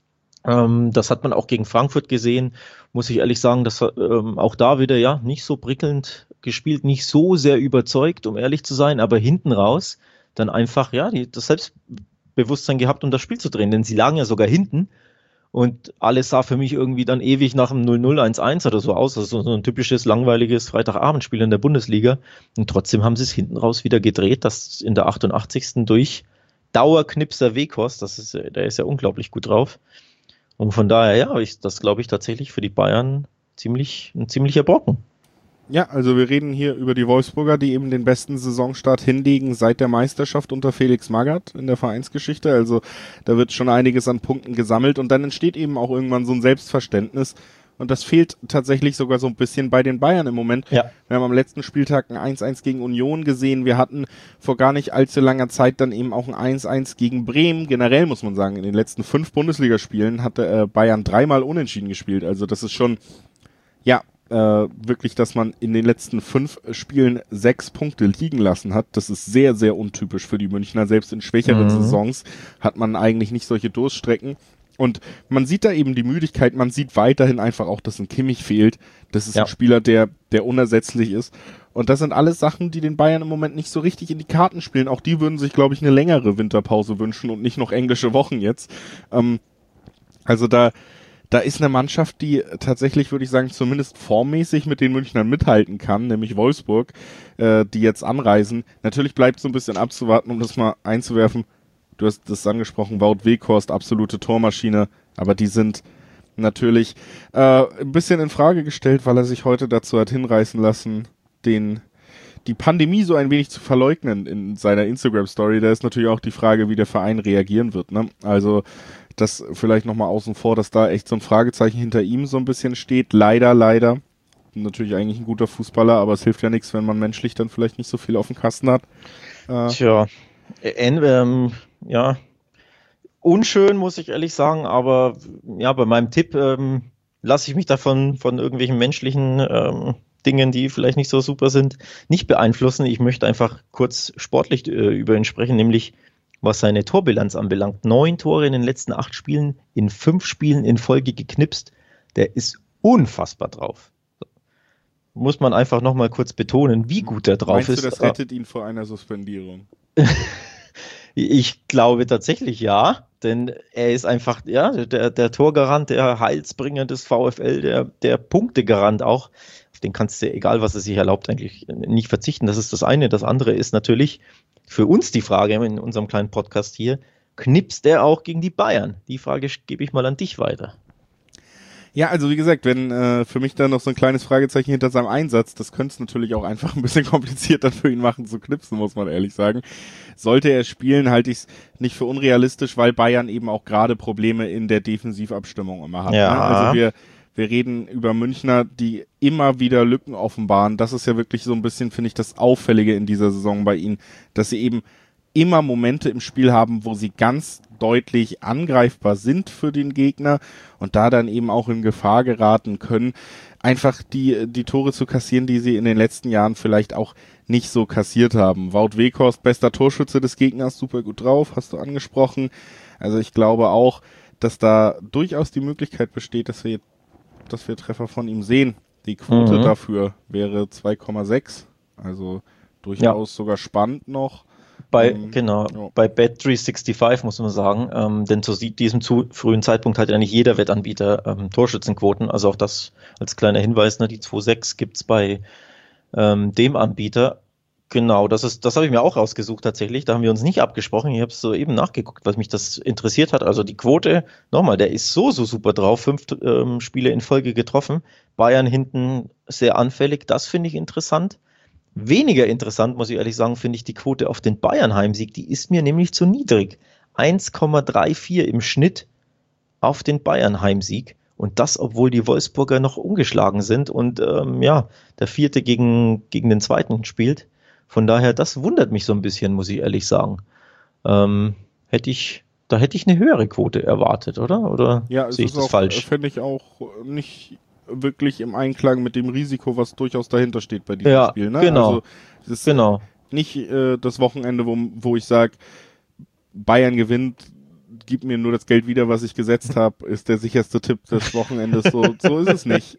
Das hat man auch gegen Frankfurt gesehen, muss ich ehrlich sagen, dass auch da wieder nicht so prickelnd gespielt, nicht so sehr überzeugt, um ehrlich zu sein, aber hinten raus dann einfach das Selbstbewusstsein gehabt, um das Spiel zu drehen, denn sie lagen ja sogar hinten und alles sah für mich irgendwie dann ewig nach einem 0-0, 1-1 oder so aus, also so ein typisches langweiliges Freitagabendspiel in der Bundesliga und trotzdem haben sie es hinten raus wieder gedreht, das in der 88. durch Dauerknipser Weghorst, der ist ja unglaublich gut drauf. Und von daher, das glaube ich tatsächlich für die Bayern ein ziemlicher Brocken. Ja, also wir reden hier über die Wolfsburger, die eben den besten Saisonstart hinlegen seit der Meisterschaft unter Felix Magath in der Vereinsgeschichte. Also da wird schon einiges an Punkten gesammelt und dann entsteht eben auch irgendwann so ein Selbstverständnis. Und das fehlt tatsächlich sogar so ein bisschen bei den Bayern im Moment. Ja. Wir haben am letzten Spieltag ein 1-1 gegen Union gesehen. Wir hatten vor gar nicht allzu langer Zeit dann eben auch ein 1-1 gegen Bremen. Generell muss man sagen, in den letzten 5 Bundesligaspielen hatte Bayern 3-mal unentschieden gespielt. Also das ist schon, wirklich, dass man in den letzten 5 Spielen 6 Punkte liegen lassen hat. Das ist sehr, sehr untypisch für die Münchner. Selbst in schwächeren Saisons hat man eigentlich nicht solche Durststrecken. Und man sieht da eben die Müdigkeit, man sieht weiterhin einfach auch, dass ein Kimmich fehlt. Das ist ein Spieler, der unersetzlich ist. Und das sind alles Sachen, die den Bayern im Moment nicht so richtig in die Karten spielen. Auch die würden sich, glaube ich, eine längere Winterpause wünschen und nicht noch englische Wochen jetzt. Also da ist eine Mannschaft, die tatsächlich, würde ich sagen, zumindest formmäßig mit den Münchnern mithalten kann, nämlich Wolfsburg, die jetzt anreisen. Natürlich bleibt so ein bisschen abzuwarten, um das mal einzuwerfen. Du hast das angesprochen, Wout Weghorst, absolute Tormaschine, aber die sind natürlich ein bisschen in Frage gestellt, weil er sich heute dazu hat hinreißen lassen, die Pandemie so ein wenig zu verleugnen in seiner Instagram-Story. Da ist natürlich auch die Frage, wie der Verein reagieren wird, ne? Also das vielleicht nochmal außen vor, dass da echt so ein Fragezeichen hinter ihm so ein bisschen steht. Leider. Natürlich eigentlich ein guter Fußballer, aber es hilft ja nichts, wenn man menschlich dann vielleicht nicht so viel auf dem Kasten hat. Tja, unschön, muss ich ehrlich sagen, aber ja, bei meinem Tipp lasse ich mich davon von irgendwelchen menschlichen Dingen, die vielleicht nicht so super sind, nicht beeinflussen. Ich möchte einfach kurz sportlich über ihn sprechen, nämlich was seine Torbilanz anbelangt. 9 Tore in den letzten 8 Spielen, in 5 Spielen in Folge geknipst. Der ist unfassbar drauf. Muss man einfach nochmal kurz betonen, wie gut er drauf ist. Meinst du, das rettet ihn vor einer Suspendierung? Ich glaube tatsächlich ja, denn er ist einfach der Torgarant, der Heilsbringer des VfL, der Punktegarant auch. Auf den kannst du, egal was er sich erlaubt, eigentlich nicht verzichten. Das ist das eine. Das andere ist natürlich für uns die Frage in unserem kleinen Podcast hier, knipst er auch gegen die Bayern? Die Frage gebe ich mal an dich weiter. Ja, also wie gesagt, wenn für mich da noch so ein kleines Fragezeichen hinter seinem Einsatz, das könnte es natürlich auch einfach ein bisschen kompliziert dann für ihn machen zu knipsen, muss man ehrlich sagen. Sollte er spielen, halte ich es nicht für unrealistisch, weil Bayern eben auch gerade Probleme in der Defensivabstimmung immer hat. Ja. Ne? Also wir reden über Münchner, die immer wieder Lücken offenbaren. Das ist ja wirklich so ein bisschen, finde ich, das Auffällige in dieser Saison bei ihnen, dass sie eben immer Momente im Spiel haben, wo sie ganz deutlich angreifbar sind für den Gegner und da dann eben auch in Gefahr geraten können, einfach die Tore zu kassieren, die sie in den letzten Jahren vielleicht auch nicht so kassiert haben. Wout Weghorst, bester Torschütze des Gegners, super gut drauf, hast du angesprochen. Also ich glaube auch, dass da durchaus die Möglichkeit besteht, dass wir Treffer von ihm sehen. Die Quote dafür wäre 2,6, also durchaus sogar spannend noch. Bei Bet365 muss man sagen, denn zu diesem zu frühen Zeitpunkt hat ja nicht jeder Wettanbieter Torschützenquoten, also auch das als kleiner Hinweis, ne, die 2,6 gibt's bei dem Anbieter. Genau, das habe ich mir auch rausgesucht tatsächlich, da haben wir uns nicht abgesprochen, ich habe es so eben nachgeguckt, was mich das interessiert hat, also die Quote, nochmal, der ist so super drauf, 5 Spiele in Folge getroffen, Bayern hinten sehr anfällig, das finde ich interessant. Weniger interessant, muss ich ehrlich sagen, finde ich die Quote auf den Bayern-Heimsieg. Die ist mir nämlich zu niedrig. 1,34 im Schnitt auf den Bayern-Heimsieg. Und das, obwohl die Wolfsburger noch ungeschlagen sind und der Vierte gegen den Zweiten spielt. Von daher, das wundert mich so ein bisschen, muss ich ehrlich sagen. Da hätte ich eine höhere Quote erwartet, oder? Oder sehe ich das falsch? Finde ich auch nicht wirklich im Einklang mit dem Risiko, was durchaus dahinter steht bei diesem Spiel. Ne? Genau. Also das ist nicht das Wochenende, wo ich sage, Bayern gewinnt, gib mir nur das Geld wieder, was ich gesetzt habe, ist der sicherste Tipp des Wochenendes. So ist es nicht.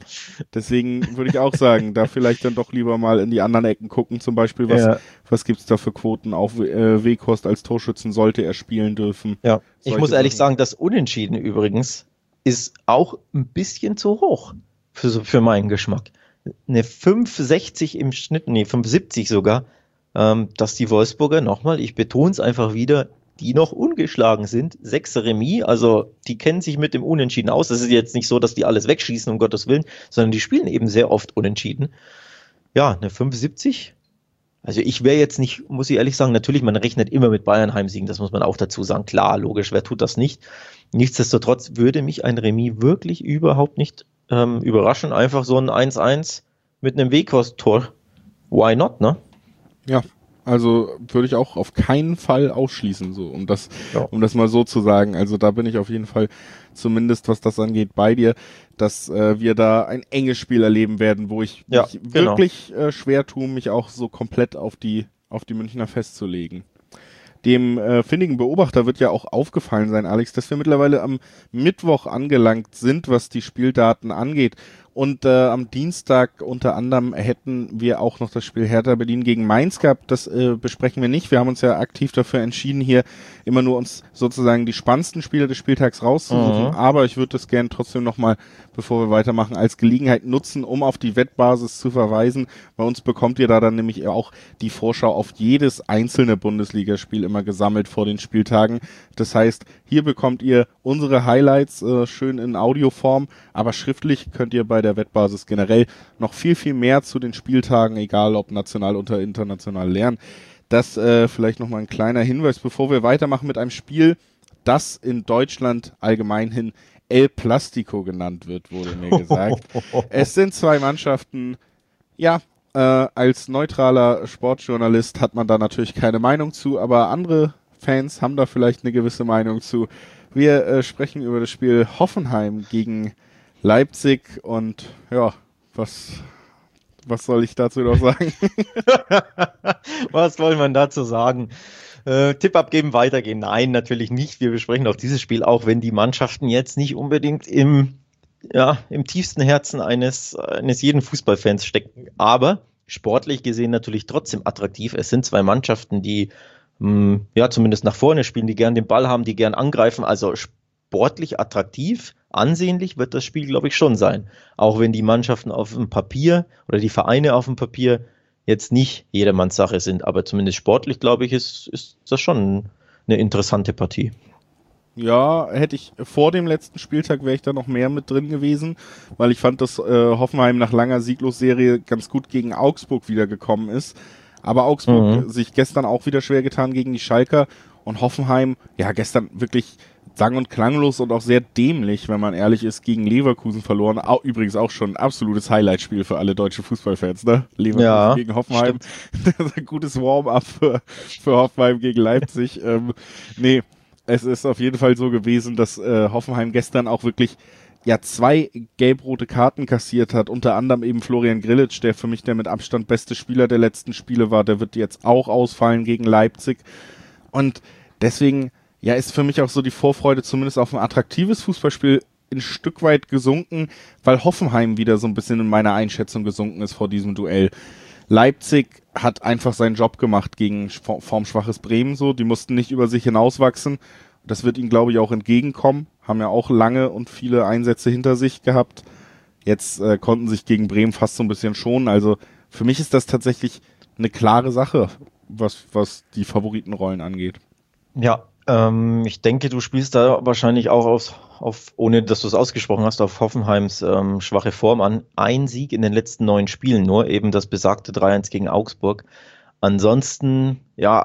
Deswegen würde ich auch sagen, da vielleicht dann doch lieber mal in die anderen Ecken gucken. Zum Beispiel, was gibt's da für Quoten auf Weghorst als Torschützen, sollte er spielen dürfen. Ja, ich muss ehrlich sagen, das Unentschieden übrigens ist auch ein bisschen zu hoch für meinen Geschmack. Eine 5,60 im Schnitt, 5,70 sogar, dass die Wolfsburger, nochmal, ich betone es einfach wieder, die noch ungeschlagen sind, 6 Remis, also die kennen sich mit dem Unentschieden aus. Es ist jetzt nicht so, dass die alles wegschießen, um Gottes Willen, sondern die spielen eben sehr oft Unentschieden. Ja, eine 5,70. Also ich wäre jetzt nicht, muss ich ehrlich sagen, natürlich, man rechnet immer mit Bayern Heimsiegen, das muss man auch dazu sagen. Klar, logisch, wer tut das nicht? Nichtsdestotrotz würde mich ein Remis wirklich überhaupt nicht überraschen. Einfach so ein 1-1 mit einem Weghorst-Tor. Why not, ne? Ja, also würde ich auch auf keinen Fall ausschließen, so um das mal so zu sagen. Also da bin ich auf jeden Fall zumindest, was das angeht, bei dir, dass wir da ein enges Spiel erleben werden, wo ich mich wirklich schwer tue, mich auch so komplett auf die Münchner festzulegen. Dem findigen Beobachter wird ja auch aufgefallen sein, Alex, dass wir mittlerweile am Mittwoch angelangt sind, was die Spieldaten angeht. Und am Dienstag unter anderem hätten wir auch noch das Spiel Hertha Berlin gegen Mainz gehabt. Das besprechen wir nicht. Wir haben uns ja aktiv dafür entschieden, hier immer nur uns sozusagen die spannendsten Spiele des Spieltags rauszusuchen. Aber ich würde das gerne trotzdem nochmal, bevor wir weitermachen, als Gelegenheit nutzen, um auf die Wettbasis zu verweisen. Bei uns bekommt ihr da dann nämlich auch die Vorschau auf jedes einzelne Bundesligaspiel immer gesammelt vor den Spieltagen. Das heißt, hier bekommt ihr unsere Highlights schön in Audioform, aber schriftlich könnt ihr bei der Wettbasis generell noch viel, viel mehr zu den Spieltagen, egal ob national oder international, lernen. Das vielleicht nochmal ein kleiner Hinweis, bevor wir weitermachen mit einem Spiel, das in Deutschland allgemein hin El Plastico genannt wird, wurde mir gesagt. Es sind 2 Mannschaften, als neutraler Sportjournalist hat man da natürlich keine Meinung zu, aber andere Fans haben da vielleicht eine gewisse Meinung zu. Wir sprechen über das Spiel Hoffenheim gegen Leipzig und ja, was soll ich dazu noch sagen? Was soll man dazu sagen? Tipp abgeben, weitergehen? Nein, natürlich nicht. Wir besprechen auch dieses Spiel, auch wenn die Mannschaften jetzt nicht unbedingt im tiefsten Herzen eines jeden Fußballfans stecken. Aber sportlich gesehen natürlich trotzdem attraktiv. Es sind zwei Mannschaften, die zumindest nach vorne spielen, die gern den Ball haben, die gern angreifen. Also sportlich attraktiv, ansehnlich wird das Spiel, glaube ich, schon sein. Auch wenn die Mannschaften auf dem Papier oder die Vereine auf dem Papier jetzt nicht jedermanns Sache sind. Aber zumindest sportlich, glaube ich, ist das schon eine interessante Partie. Ja, hätte ich vor dem letzten Spieltag wäre ich da noch mehr mit drin gewesen, weil ich fand, dass Hoffenheim nach langer Sieglosserie ganz gut gegen Augsburg wiedergekommen ist. Aber Augsburg sich gestern auch wieder schwer getan gegen die Schalker und Hoffenheim, ja, gestern wirklich sang- und klanglos und auch sehr dämlich, wenn man ehrlich ist, gegen Leverkusen verloren. Übrigens auch schon ein absolutes Highlight-Spiel für alle deutschen Fußballfans, ne? Leverkusen gegen Hoffenheim. Das ist ein gutes Warm-up für Hoffenheim gegen Leipzig. Nee, es ist auf jeden Fall so gewesen, dass Hoffenheim gestern auch wirklich 2 gelb-rote Karten kassiert hat, unter anderem eben Florian Grillitsch, der für mich der mit Abstand beste Spieler der letzten Spiele war, der wird jetzt auch ausfallen gegen Leipzig und deswegen ist für mich auch so die Vorfreude zumindest auf ein attraktives Fußballspiel ein Stück weit gesunken, weil Hoffenheim wieder so ein bisschen in meiner Einschätzung gesunken ist vor diesem Duell. Leipzig hat einfach seinen Job gemacht gegen formschwaches Bremen so, die mussten nicht über sich hinauswachsen. Das wird ihnen, glaube ich, auch entgegenkommen. Haben ja auch lange und viele Einsätze hinter sich gehabt. Jetzt konnten sich gegen Bremen fast so ein bisschen schonen. Also für mich ist das tatsächlich eine klare Sache, was die Favoritenrollen angeht. Ja, ich denke, du spielst da wahrscheinlich auch auf, ohne dass du es ausgesprochen hast, auf Hoffenheims schwache Form an. Ein Sieg in den letzten 9 Spielen nur, eben das besagte 3-1 gegen Augsburg. Ansonsten,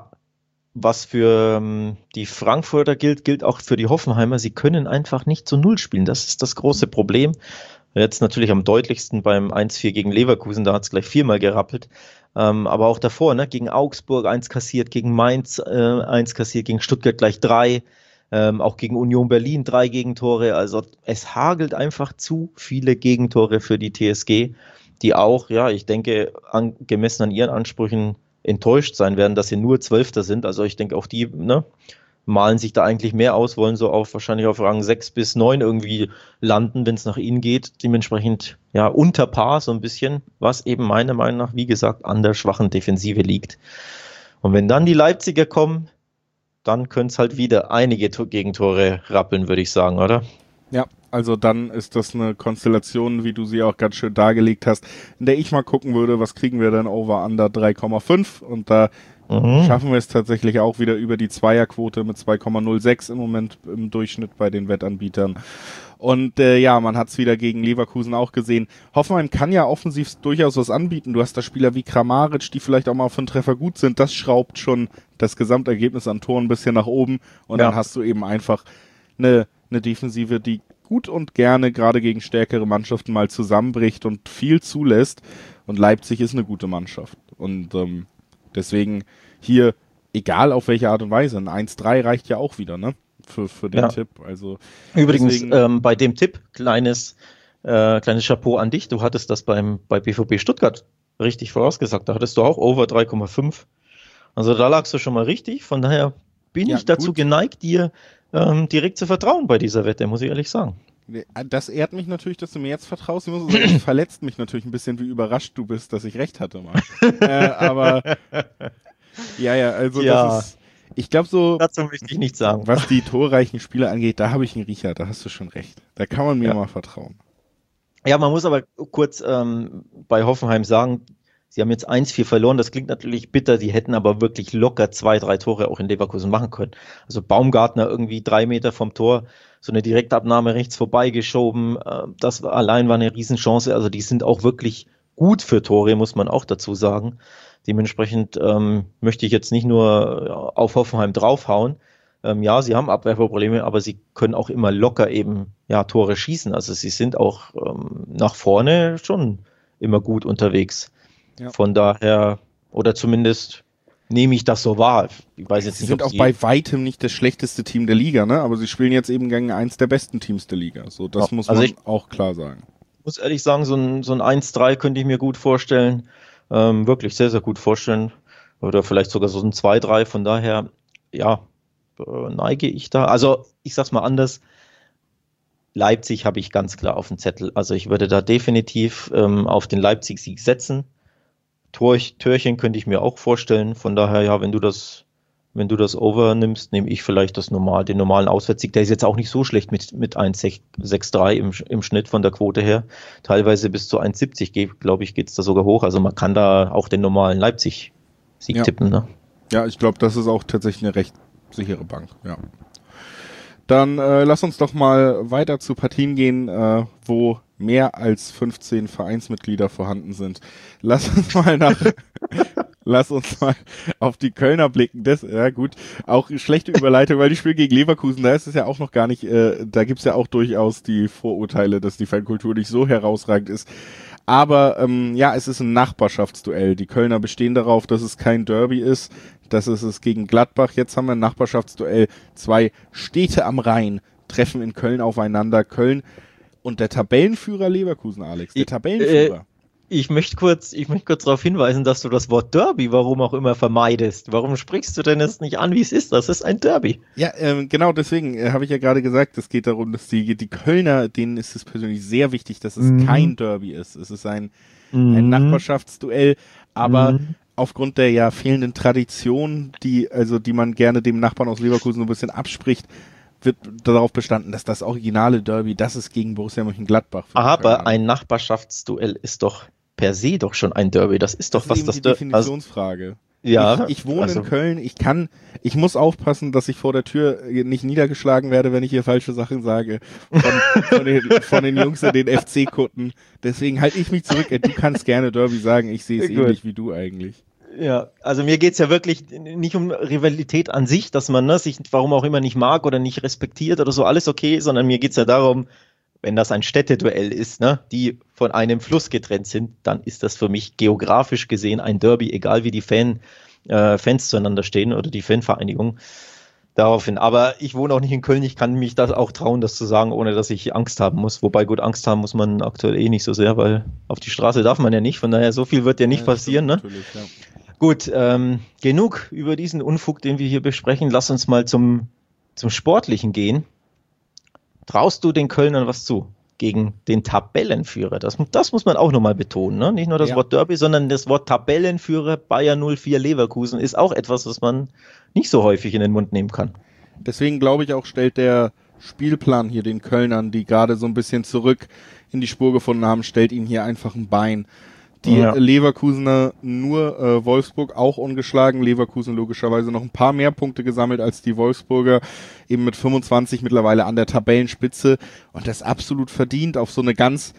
was für die Frankfurter gilt auch für die Hoffenheimer. Sie können einfach nicht zu Null spielen. Das ist das große Problem. Jetzt natürlich am deutlichsten beim 1-4 gegen Leverkusen. Da hat es gleich 4-mal gerappelt. Aber auch davor, gegen Augsburg 1 kassiert, gegen Mainz 1 kassiert, gegen Stuttgart gleich 3. Auch gegen Union Berlin 3 Gegentore. Also es hagelt einfach zu viele Gegentore für die TSG, die auch, ich denke, gemessen an ihren Ansprüchen enttäuscht sein werden, dass sie nur 12. sind. Also ich denke, auch die malen sich da eigentlich mehr aus, wollen so wahrscheinlich auf Rang 6 bis 9 irgendwie landen, wenn es nach ihnen geht. Dementsprechend unter Paar so ein bisschen, was eben meiner Meinung nach, wie gesagt, an der schwachen Defensive liegt. Und wenn dann die Leipziger kommen, dann können es halt wieder einige Gegentore rappeln, würde ich sagen, oder? Ja, also dann ist das eine Konstellation, wie du sie auch ganz schön dargelegt hast, in der ich mal gucken würde, was kriegen wir denn over under 3,5 und da schaffen wir es tatsächlich auch wieder über die Zweierquote mit 2,06 im Moment im Durchschnitt bei den Wettanbietern. Und man hat es wieder gegen Leverkusen auch gesehen. Hoffenheim kann ja offensiv durchaus was anbieten. Du hast da Spieler wie Kramaric, die vielleicht auch mal für einen Treffer gut sind. Das schraubt schon das Gesamtergebnis an Toren ein bisschen nach oben. Und dann hast du eben einfach eine Defensive, die gut und gerne gerade gegen stärkere Mannschaften mal zusammenbricht und viel zulässt. Und Leipzig ist eine gute Mannschaft. Und deswegen hier, egal auf welche Art und Weise, ein 1-3 reicht ja auch wieder, ne? Für den Tipp. Also übrigens, bei dem Tipp, kleines Chapeau an dich. Du hattest das bei BVB Stuttgart richtig vorausgesagt. Da hattest du auch over 3,5. Also da lagst du schon mal richtig. Von daher bin ich dazu geneigt, dir direkt zu vertrauen bei dieser Wette, muss ich ehrlich sagen. Das ehrt mich natürlich, dass du mir jetzt vertraust. Ich muss sagen, das verletzt mich natürlich ein bisschen, wie überrascht du bist, dass ich recht hatte mal. Aber das ist, ich glaube so, dazu möchte ich nichts sagen. Was die torreichen Spiele angeht, da habe ich einen Riecher, da hast du schon recht. Da kann man mir mal vertrauen. Ja, man muss aber kurz bei Hoffenheim sagen, sie haben jetzt 1-4 verloren, das klingt natürlich bitter, die hätten aber wirklich locker 2-3 Tore auch in Leverkusen machen können. Also Baumgartner irgendwie 3 Meter vom Tor, so eine Direktabnahme rechts vorbeigeschoben, das allein war eine Riesenchance, also die sind auch wirklich gut für Tore, muss man auch dazu sagen. Dementsprechend möchte ich jetzt nicht nur auf Hoffenheim draufhauen. Sie haben Abwehrprobleme, aber sie können auch immer locker eben Tore schießen. Also sie sind auch nach vorne schon immer gut unterwegs. Ja. Von daher, oder zumindest nehme ich das so wahr. Ich weiß jetzt Sie nicht, sind ob auch bei weitem nicht das schlechteste Team der Liga, ne? Aber sie spielen jetzt eben gegen eins der besten Teams der Liga. So, das muss also man ich auch klar sagen. muss ehrlich sagen, so ein 1-3 könnte ich mir gut vorstellen. Wirklich sehr, sehr gut vorstellen. Oder vielleicht sogar so ein 2-3. Von daher, ja, neige ich da. Also, ich sag's mal anders. Leipzig habe ich ganz klar auf dem Zettel. Also, ich würde da definitiv auf den Leipzig-Sieg setzen. Törchen könnte ich mir auch vorstellen. Von daher, ja, wenn du das Over nimmst, nehme ich vielleicht den normalen Auswärtssieg. Der ist jetzt auch nicht so schlecht mit 1,63 im Schnitt von der Quote her. Teilweise bis zu 1,70, glaube ich, geht's da sogar hoch. Also man kann da auch den normalen Leipzig-Sieg tippen, ne? Ja, ich glaube, das ist auch tatsächlich eine recht sichere Bank, ja. Dann lass uns doch mal weiter zu Partien gehen, wo mehr als 15 Vereinsmitglieder vorhanden sind. Lass uns mal auf die Kölner blicken. Ja gut, auch schlechte Überleitung, weil die spielen gegen Leverkusen, da ist es ja auch noch gar nicht, da gibt's ja auch durchaus die Vorurteile, dass die Fankultur nicht so herausragend ist. Aber ja, es ist ein Nachbarschaftsduell. Die Kölner bestehen darauf, dass es kein Derby ist. Das ist es gegen Gladbach. Jetzt haben wir ein Nachbarschaftsduell. 2 Städte am Rhein treffen in Köln aufeinander. Köln und der Tabellenführer Leverkusen, Alex. Der Tabellenführer. Ich möchte kurz darauf hinweisen, dass du das Wort Derby, warum auch immer, vermeidest. Warum sprichst du denn jetzt nicht an, wie es ist? Das ist ein Derby. Ja, genau deswegen habe ich ja gerade gesagt, es geht darum, dass die Kölner, denen ist es persönlich sehr wichtig, dass es kein Derby ist. Es ist ein Nachbarschaftsduell, aber aufgrund der ja fehlenden Tradition, die man gerne dem Nachbarn aus Leverkusen so ein bisschen abspricht, wird darauf bestanden, dass das originale Derby, das ist gegen Borussia Mönchengladbach. Aber ein Nachbarschaftsduell ist doch per se doch schon ein Derby. Das ist doch was das Derby. Definitionsfrage. Also, ja. Ich wohne in Köln. Ich muss aufpassen, dass ich vor der Tür nicht niedergeschlagen werde, wenn ich hier falsche Sachen sage. Von den Jungs in den FC-Kutten. Deswegen halte ich mich zurück. Du kannst gerne Derby sagen. Ich sehe es ähnlich wie du eigentlich. Ja, also mir geht's ja wirklich nicht um Rivalität an sich, dass man sich warum auch immer nicht mag oder nicht respektiert oder so, alles okay, sondern mir geht's ja darum, wenn das ein Städteduell ist, ne, die von einem Fluss getrennt sind, dann ist das für mich geografisch gesehen ein Derby, egal wie die Fans zueinander stehen oder die Fanvereinigung daraufhin. Aber ich wohne auch nicht in Köln, ich kann mich das auch trauen, das zu sagen, ohne dass ich Angst haben muss. Wobei gut, Angst haben muss man aktuell nicht so sehr, weil auf die Straße darf man ja nicht, von daher so viel wird ja nicht passieren, ne? Ja. Gut, genug über diesen Unfug, den wir hier besprechen. Lass uns mal zum Sportlichen gehen. Traust du den Kölnern was zu gegen den Tabellenführer? Das muss man auch nochmal betonen. Ne? Nicht nur das Wort Derby, sondern das Wort Tabellenführer Bayer 04 Leverkusen ist auch etwas, was man nicht so häufig in den Mund nehmen kann. Deswegen glaube ich auch, stellt der Spielplan hier den Kölnern, die gerade so ein bisschen zurück in die Spur gefunden haben, stellt ihnen hier einfach ein Bein. Die Leverkusener nur Wolfsburg auch ungeschlagen. Leverkusen logischerweise noch ein paar mehr Punkte gesammelt als die Wolfsburger. Eben mit 25 mittlerweile an der Tabellenspitze. Und das absolut verdient auf so eine ganz,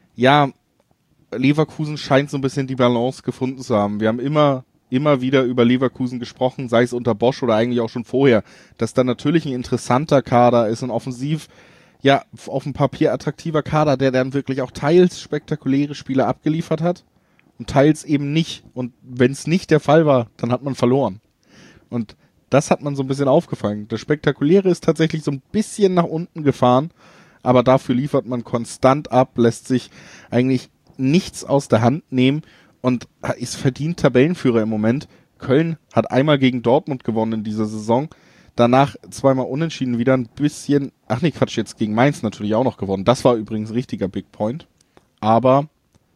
Leverkusen scheint so ein bisschen die Balance gefunden zu haben. Wir haben immer wieder über Leverkusen gesprochen, sei es unter Bosch oder eigentlich auch schon vorher, dass da natürlich ein interessanter Kader ist und offensiv auf dem Papier attraktiver Kader, der dann wirklich auch teils spektakuläre Spiele abgeliefert hat. Und teils eben nicht. Und wenn es nicht der Fall war, dann hat man verloren. Und das hat man so ein bisschen aufgefangen. Das Spektakuläre ist tatsächlich so ein bisschen nach unten gefahren, aber dafür liefert man konstant ab, lässt sich eigentlich nichts aus der Hand nehmen und ist verdient Tabellenführer im Moment. Köln hat einmal gegen Dortmund gewonnen in dieser Saison, danach zweimal unentschieden, wieder ein bisschen, jetzt gegen Mainz natürlich auch noch gewonnen. Das war übrigens ein richtiger Big Point. Aber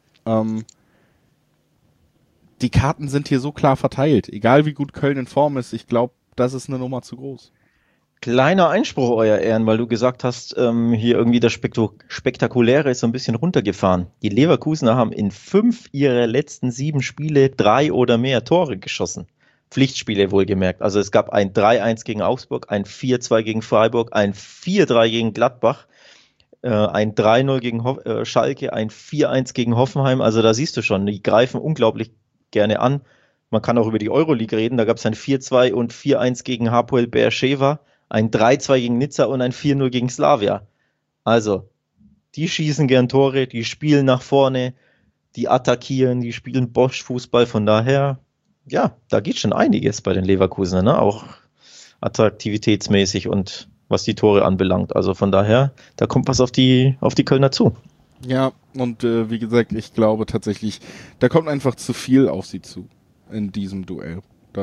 die Karten sind hier so klar verteilt. Egal wie gut Köln in Form ist, ich glaube, das ist eine Nummer zu groß. Kleiner Einspruch, Euer Ehren, weil du gesagt hast, hier irgendwie das Spektakuläre ist so ein bisschen runtergefahren. Die Leverkusener haben in 5 ihrer letzten 7 Spiele 3 oder mehr Tore geschossen. Pflichtspiele wohlgemerkt. Also es gab ein 3-1 gegen Augsburg, ein 4-2 gegen Freiburg, ein 4-3 gegen Gladbach, ein 3-0 gegen Schalke, ein 4-1 gegen Hoffenheim. Also da siehst du schon, die greifen unglaublich gerne an. Man kann auch über die Euroleague reden. Da gab es ein 4-2 und 4-1 gegen Hapoel Beersheva, ein 3-2 gegen Nizza und ein 4-0 gegen Slavia. Also, die schießen gern Tore, die spielen nach vorne, die attackieren, die spielen Bosch-Fußball. Von daher, ja, da geht schon einiges bei den Leverkusenern, ne? Auch attraktivitätsmäßig und was die Tore anbelangt. Also von daher, da kommt was auf die Kölner zu. Ja, und wie gesagt, ich glaube tatsächlich, da kommt einfach zu viel auf sie zu in diesem Duell.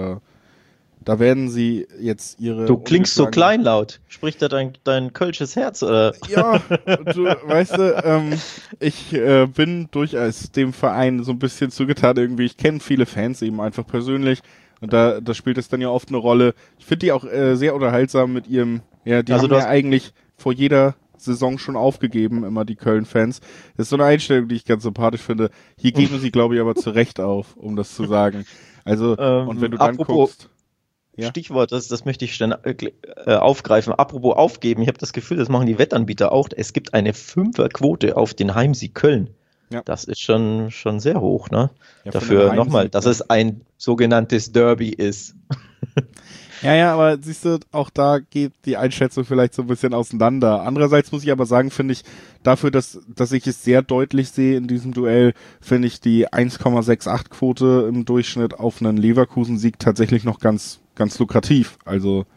Da werden sie jetzt ihre... Du klingst so kleinlaut. Spricht da dein kölsches Herz, oder? Ja, du, weißt du, ich bin durchaus dem Verein so ein bisschen zugetan irgendwie. Ich kenne viele Fans eben einfach persönlich und da spielt es dann ja oft eine Rolle. Ich finde die auch sehr unterhaltsam mit ihrem... Ja, die haben ja eigentlich vor jeder Saison schon aufgegeben, immer die Köln-Fans. Das ist so eine Einstellung, die ich ganz sympathisch finde. Hier geben sie, glaube ich, aber zu Recht auf, um das zu sagen. Also, und wenn du dann guckst... Ja. Stichwort, das möchte ich dann aufgreifen. Apropos aufgeben, ich habe das Gefühl, das machen die Wettanbieter auch. Es gibt eine 5er-Quote auf den Heimsieg Köln. Ja. Das ist schon sehr hoch, ne? Ja, dafür nochmal, dass es ein sogenanntes Derby ist. Ja, aber siehst du, auch da geht die Einschätzung vielleicht so ein bisschen auseinander. Andererseits muss ich aber sagen, finde ich, dafür, dass ich es sehr deutlich sehe in diesem Duell, finde ich die 1,68 Quote im Durchschnitt auf einen Leverkusen-Sieg tatsächlich noch ganz lukrativ. Also,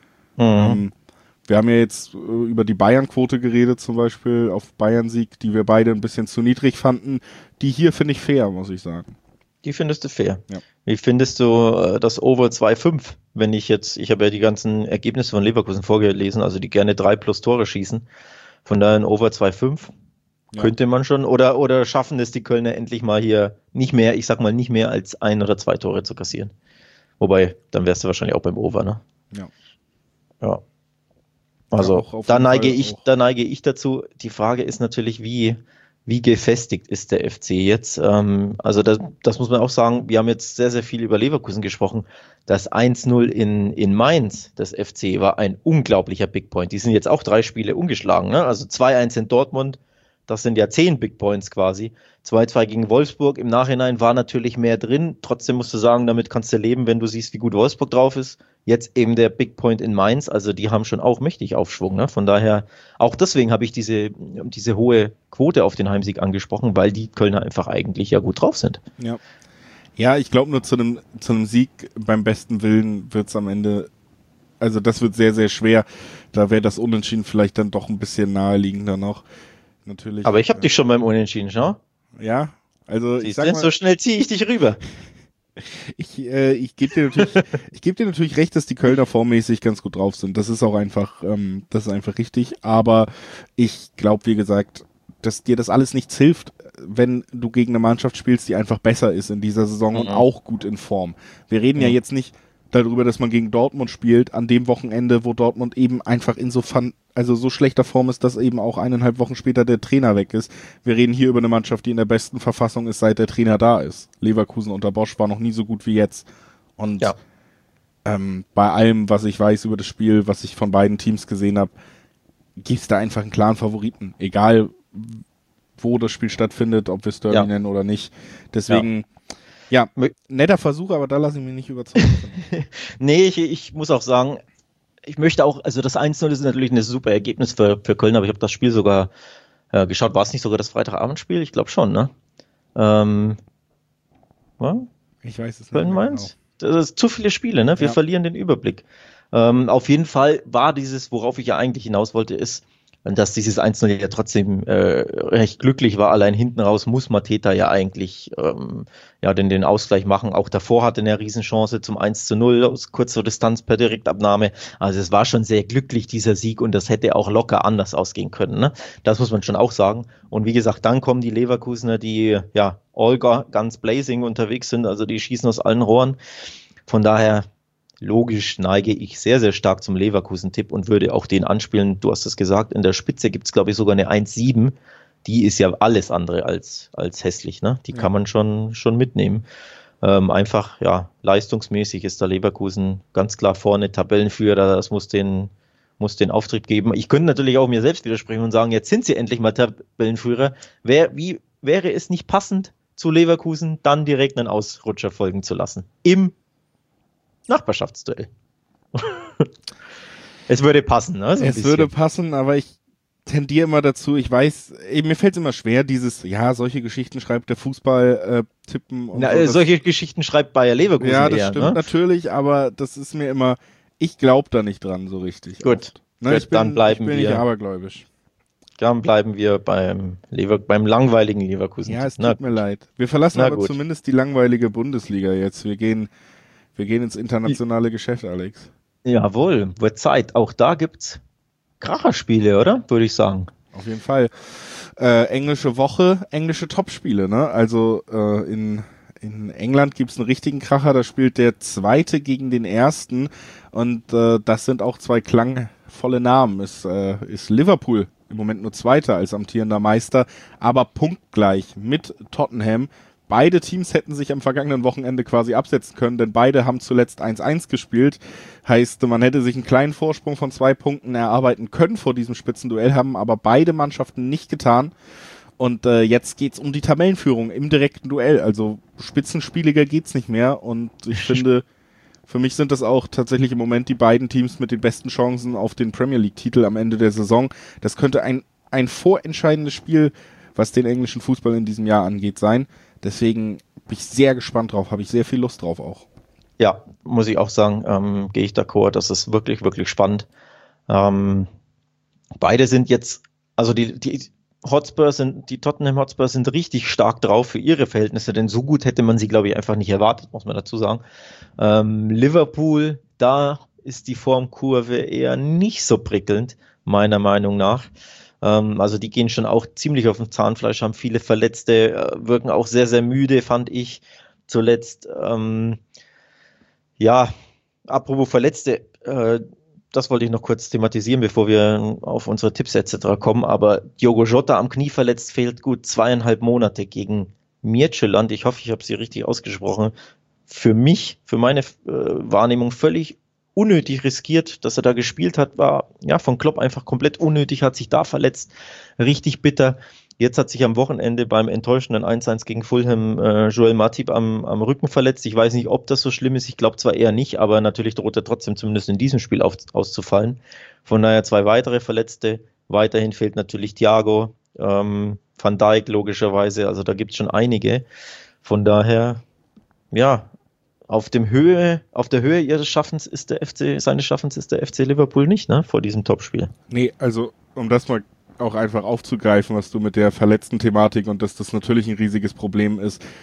wir haben ja jetzt über die Bayern-Quote geredet, zum Beispiel auf Bayern-Sieg, die wir beide ein bisschen zu niedrig fanden. Die hier finde ich fair, muss ich sagen. Die findest du fair. Ja. Wie findest du das Over 2,5? Wenn ich habe ja die ganzen Ergebnisse von Leverkusen vorgelesen, also die gerne 3+ Tore schießen. Von daher ein Over 2,5 könnte man schon, oder schaffen es die Kölner endlich mal hier nicht mehr als 1 oder 2 Tore zu kassieren. Wobei, dann wärst du wahrscheinlich auch beim Over, ne? Ja. Also, ja, da neige ich dazu. Die Frage ist natürlich, wie gefestigt ist der FC jetzt? Also das muss man auch sagen, wir haben jetzt sehr, sehr viel über Leverkusen gesprochen. Das 1-0 in Mainz des FC war ein unglaublicher Big Point. Die sind jetzt auch 3 Spiele ungeschlagen, ne? Also 2-1 in Dortmund, das sind ja 10 Big Points quasi. 2-2 gegen Wolfsburg, im Nachhinein war natürlich mehr drin. Trotzdem musst du sagen, damit kannst du leben, wenn du siehst, wie gut Wolfsburg drauf ist. Jetzt eben der Big Point in Mainz, also die haben schon auch mächtig Aufschwung, ne? Von daher, auch deswegen habe ich diese hohe Quote auf den Heimsieg angesprochen, weil die Kölner einfach eigentlich ja gut drauf sind. Ja, ich glaube nur zu einem Sieg beim besten Willen wird es am Ende, also das wird sehr, sehr schwer. Da wäre das Unentschieden vielleicht dann doch ein bisschen naheliegender noch. Natürlich. Aber ich habe dich schon beim Unentschieden, schau. Ja, also ich sag mal, so schnell ziehe ich dich rüber. Ich gebe dir natürlich recht, dass die Kölner formmäßig ganz gut drauf sind. Das ist auch einfach, richtig. Aber ich glaube, wie gesagt, dass dir das alles nichts hilft, wenn du gegen eine Mannschaft spielst, die einfach besser ist in dieser Saison und auch gut in Form. Wir reden ja jetzt nicht darüber, dass man gegen Dortmund spielt, an dem Wochenende, wo Dortmund eben einfach so schlechter Form ist, dass eben auch 1,5 Wochen später der Trainer weg ist. Wir reden hier über eine Mannschaft, die in der besten Verfassung ist, seit der Trainer da ist. Leverkusen unter Bosch war noch nie so gut wie jetzt. Und bei allem, was ich weiß über das Spiel, was ich von beiden Teams gesehen habe, gibt es da einfach einen klaren Favoriten. Egal, wo das Spiel stattfindet, ob wir es Derby nennen oder nicht. Deswegen... Ja, netter Versuch, aber da lasse ich mich nicht überzeugen. Nee, ich muss auch sagen, ich möchte auch, also das 1-0 ist natürlich ein super Ergebnis für Köln, aber ich habe das Spiel sogar geschaut. War es nicht sogar das Freitagabendspiel? Ich glaube schon, ne? Ich weiß es nicht. Genau. Das ist zu viele Spiele, ne? Wir verlieren den Überblick. Auf jeden Fall war worauf ich ja eigentlich hinaus wollte, ist, dass dieses 1-0 ja trotzdem recht glücklich war. Allein hinten raus muss Mateta ja eigentlich den Ausgleich machen. Auch davor hatte er eine Riesenchance zum 1-0 aus kurzer Distanz per Direktabnahme. Also es war schon sehr glücklich, dieser Sieg, und das hätte auch locker anders ausgehen können, ne? Das muss man schon auch sagen. Und wie gesagt, dann kommen die Leverkusener, die all guns blazing unterwegs sind. Also die schießen aus allen Rohren. Von daher... Logisch neige ich sehr, sehr stark zum Leverkusen-Tipp und würde auch den anspielen. Du hast es gesagt, in der Spitze gibt es, glaube ich, sogar eine 1,7. Die ist ja alles andere als hässlich, ne? Die kann man schon mitnehmen. Einfach, leistungsmäßig ist der Leverkusen ganz klar vorne, Tabellenführer, das muss den Auftrieb geben. Ich könnte natürlich auch mir selbst widersprechen und sagen, jetzt sind sie endlich mal Tabellenführer. Wie wäre es nicht passend, zu Leverkusen dann direkt einen Ausrutscher folgen zu lassen? Im Nachbarschaftsduell. Es würde passen, ne? Es würde passen, aber ich tendiere immer dazu, ich weiß, mir fällt es immer schwer, solche Geschichten schreibt der Fußball, tippen und so. Solche Geschichten schreibt Bayer Leverkusen ja, das eher, stimmt natürlich, aber das ist mir immer, ich glaube da nicht dran so richtig. Gut, ne, gut, dann bleiben ich bin nicht abergläubisch. Dann bleiben wir beim langweiligen Leverkusen. Ja, es tut mir leid. Wir verlassen aber zumindest die langweilige Bundesliga jetzt. Wir gehen ins internationale Geschäft, Alex. Jawohl, wird Zeit. Auch da gibt's Kracherspiele, oder? Würde ich sagen. Auf jeden Fall. Englische Woche, englische Topspiele, ne? Also in England gibt's einen richtigen Kracher, da spielt der Zweite gegen den Ersten und das sind auch zwei klangvolle Namen. Ist Liverpool im Moment nur Zweiter als amtierender Meister, aber punktgleich mit Tottenham. Beide Teams hätten sich am vergangenen Wochenende quasi absetzen können, denn beide haben zuletzt 1-1 gespielt. Heißt, man hätte sich einen kleinen Vorsprung von 2 Punkten erarbeiten können vor diesem Spitzenduell, haben aber beide Mannschaften nicht getan. Und jetzt geht's um die Tabellenführung im direkten Duell. Also spitzenspieliger geht's nicht mehr. Und ich finde, für mich sind das auch tatsächlich im Moment die beiden Teams mit den besten Chancen auf den Premier League-Titel am Ende der Saison. Das könnte ein vorentscheidendes Spiel, was den englischen Fußball in diesem Jahr angeht, sein. Deswegen bin ich sehr gespannt drauf, habe ich sehr viel Lust drauf auch. Ja, muss ich auch sagen, gehe ich d'accord, das ist wirklich, wirklich spannend. Beide sind jetzt, also die Tottenham Hotspurs sind richtig stark drauf für ihre Verhältnisse, denn so gut hätte man sie, glaube ich, einfach nicht erwartet, muss man dazu sagen. Liverpool, da ist die Formkurve eher nicht so prickelnd, meiner Meinung nach. Also die gehen schon auch ziemlich auf dem Zahnfleisch, haben viele Verletzte, wirken auch sehr, sehr müde, fand ich zuletzt. Apropos Verletzte, das wollte ich noch kurz thematisieren, bevor wir auf unsere Tipps etc. kommen, aber Diogo Jota am Knie verletzt, fehlt gut 2,5 Monate gegen Midtjylland. Ich hoffe, ich habe sie richtig ausgesprochen. Für mich, für meine Wahrnehmung völlig unnötig riskiert, dass er da gespielt hat, war ja von Klopp einfach komplett unnötig, hat sich da verletzt, richtig bitter. Jetzt hat sich am Wochenende beim enttäuschenden 1-1 gegen Fulham Joel Matip am Rücken verletzt. Ich weiß nicht, ob das so schlimm ist, ich glaube zwar eher nicht, aber natürlich droht er trotzdem zumindest in diesem Spiel auszufallen. Von daher 2 weitere Verletzte, weiterhin fehlt natürlich Thiago, Van Dijk logischerweise, also da gibt es schon einige. Von daher, ja, auf der Höhe ihres Schaffens ist der FC Liverpool nicht, ne, vor diesem Topspiel. Nee, also um das mal auch einfach aufzugreifen, was du mit der verletzten Thematik und dass das natürlich ein riesiges Problem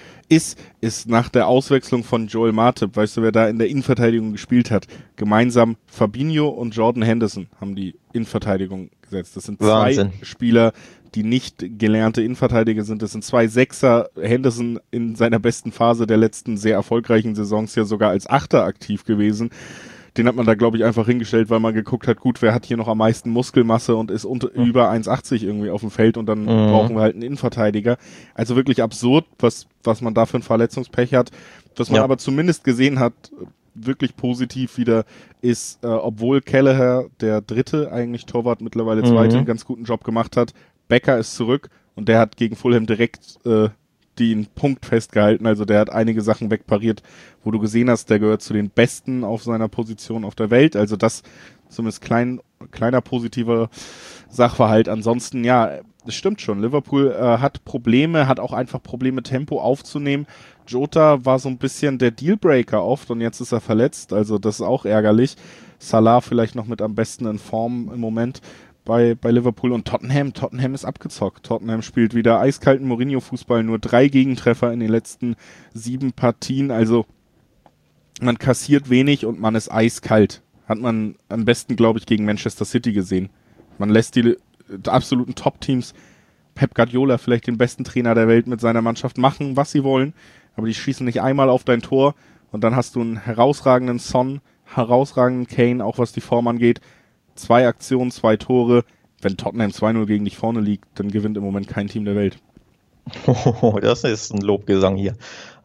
ist nach der Auswechslung von Joel Matip, weißt du, wer da in der Innenverteidigung gespielt hat, gemeinsam Fabinho und Jordan Henderson haben die Innenverteidigung gesetzt. Das sind Wahnsinn. 2 Spieler, die nicht gelernte Innenverteidiger sind. Das sind 2 Sechser. Henderson in seiner besten Phase der letzten sehr erfolgreichen Saisons ja sogar als Achter aktiv gewesen. Den hat man da, glaube ich, einfach hingestellt, weil man geguckt hat, gut, wer hat hier noch am meisten Muskelmasse und ist über 1,80 irgendwie auf dem Feld und dann brauchen wir halt einen Innenverteidiger. Also wirklich absurd, was man da für ein Verletzungspech hat. Was man aber zumindest gesehen hat, wirklich positiv wieder, ist, obwohl Kelleher, der Dritte, eigentlich Torwart, mittlerweile Zweite, einen ganz guten Job gemacht hat, Becker ist zurück und der hat gegen Fulham direkt den Punkt festgehalten, also der hat einige Sachen wegpariert, wo du gesehen hast, der gehört zu den Besten auf seiner Position auf der Welt, also das zumindest kleiner positiver Sachverhalt. Ansonsten, ja, es stimmt schon, Liverpool hat Probleme, hat auch einfach Probleme, Tempo aufzunehmen. Jota war so ein bisschen der Dealbreaker oft und jetzt ist er verletzt, also das ist auch ärgerlich. Salah vielleicht noch mit am besten in Form im Moment bei Liverpool und Tottenham ist abgezockt. Tottenham spielt wieder eiskalten Mourinho-Fußball, nur 3 Gegentreffer in den letzten 7 Partien, also man kassiert wenig und man ist eiskalt. Hat man am besten, glaube ich, gegen Manchester City gesehen. Man lässt die absoluten Top-Teams, Pep Guardiola, vielleicht den besten Trainer der Welt, mit seiner Mannschaft machen, was sie wollen, aber die schießen nicht einmal auf dein Tor und dann hast du einen herausragenden Son, herausragenden Kane, auch was die Form angeht. 2 Aktionen, 2 Tore. Wenn Tottenham 2-0 gegen dich vorne liegt, dann gewinnt im Moment kein Team der Welt. Oh, das ist ein Lobgesang hier.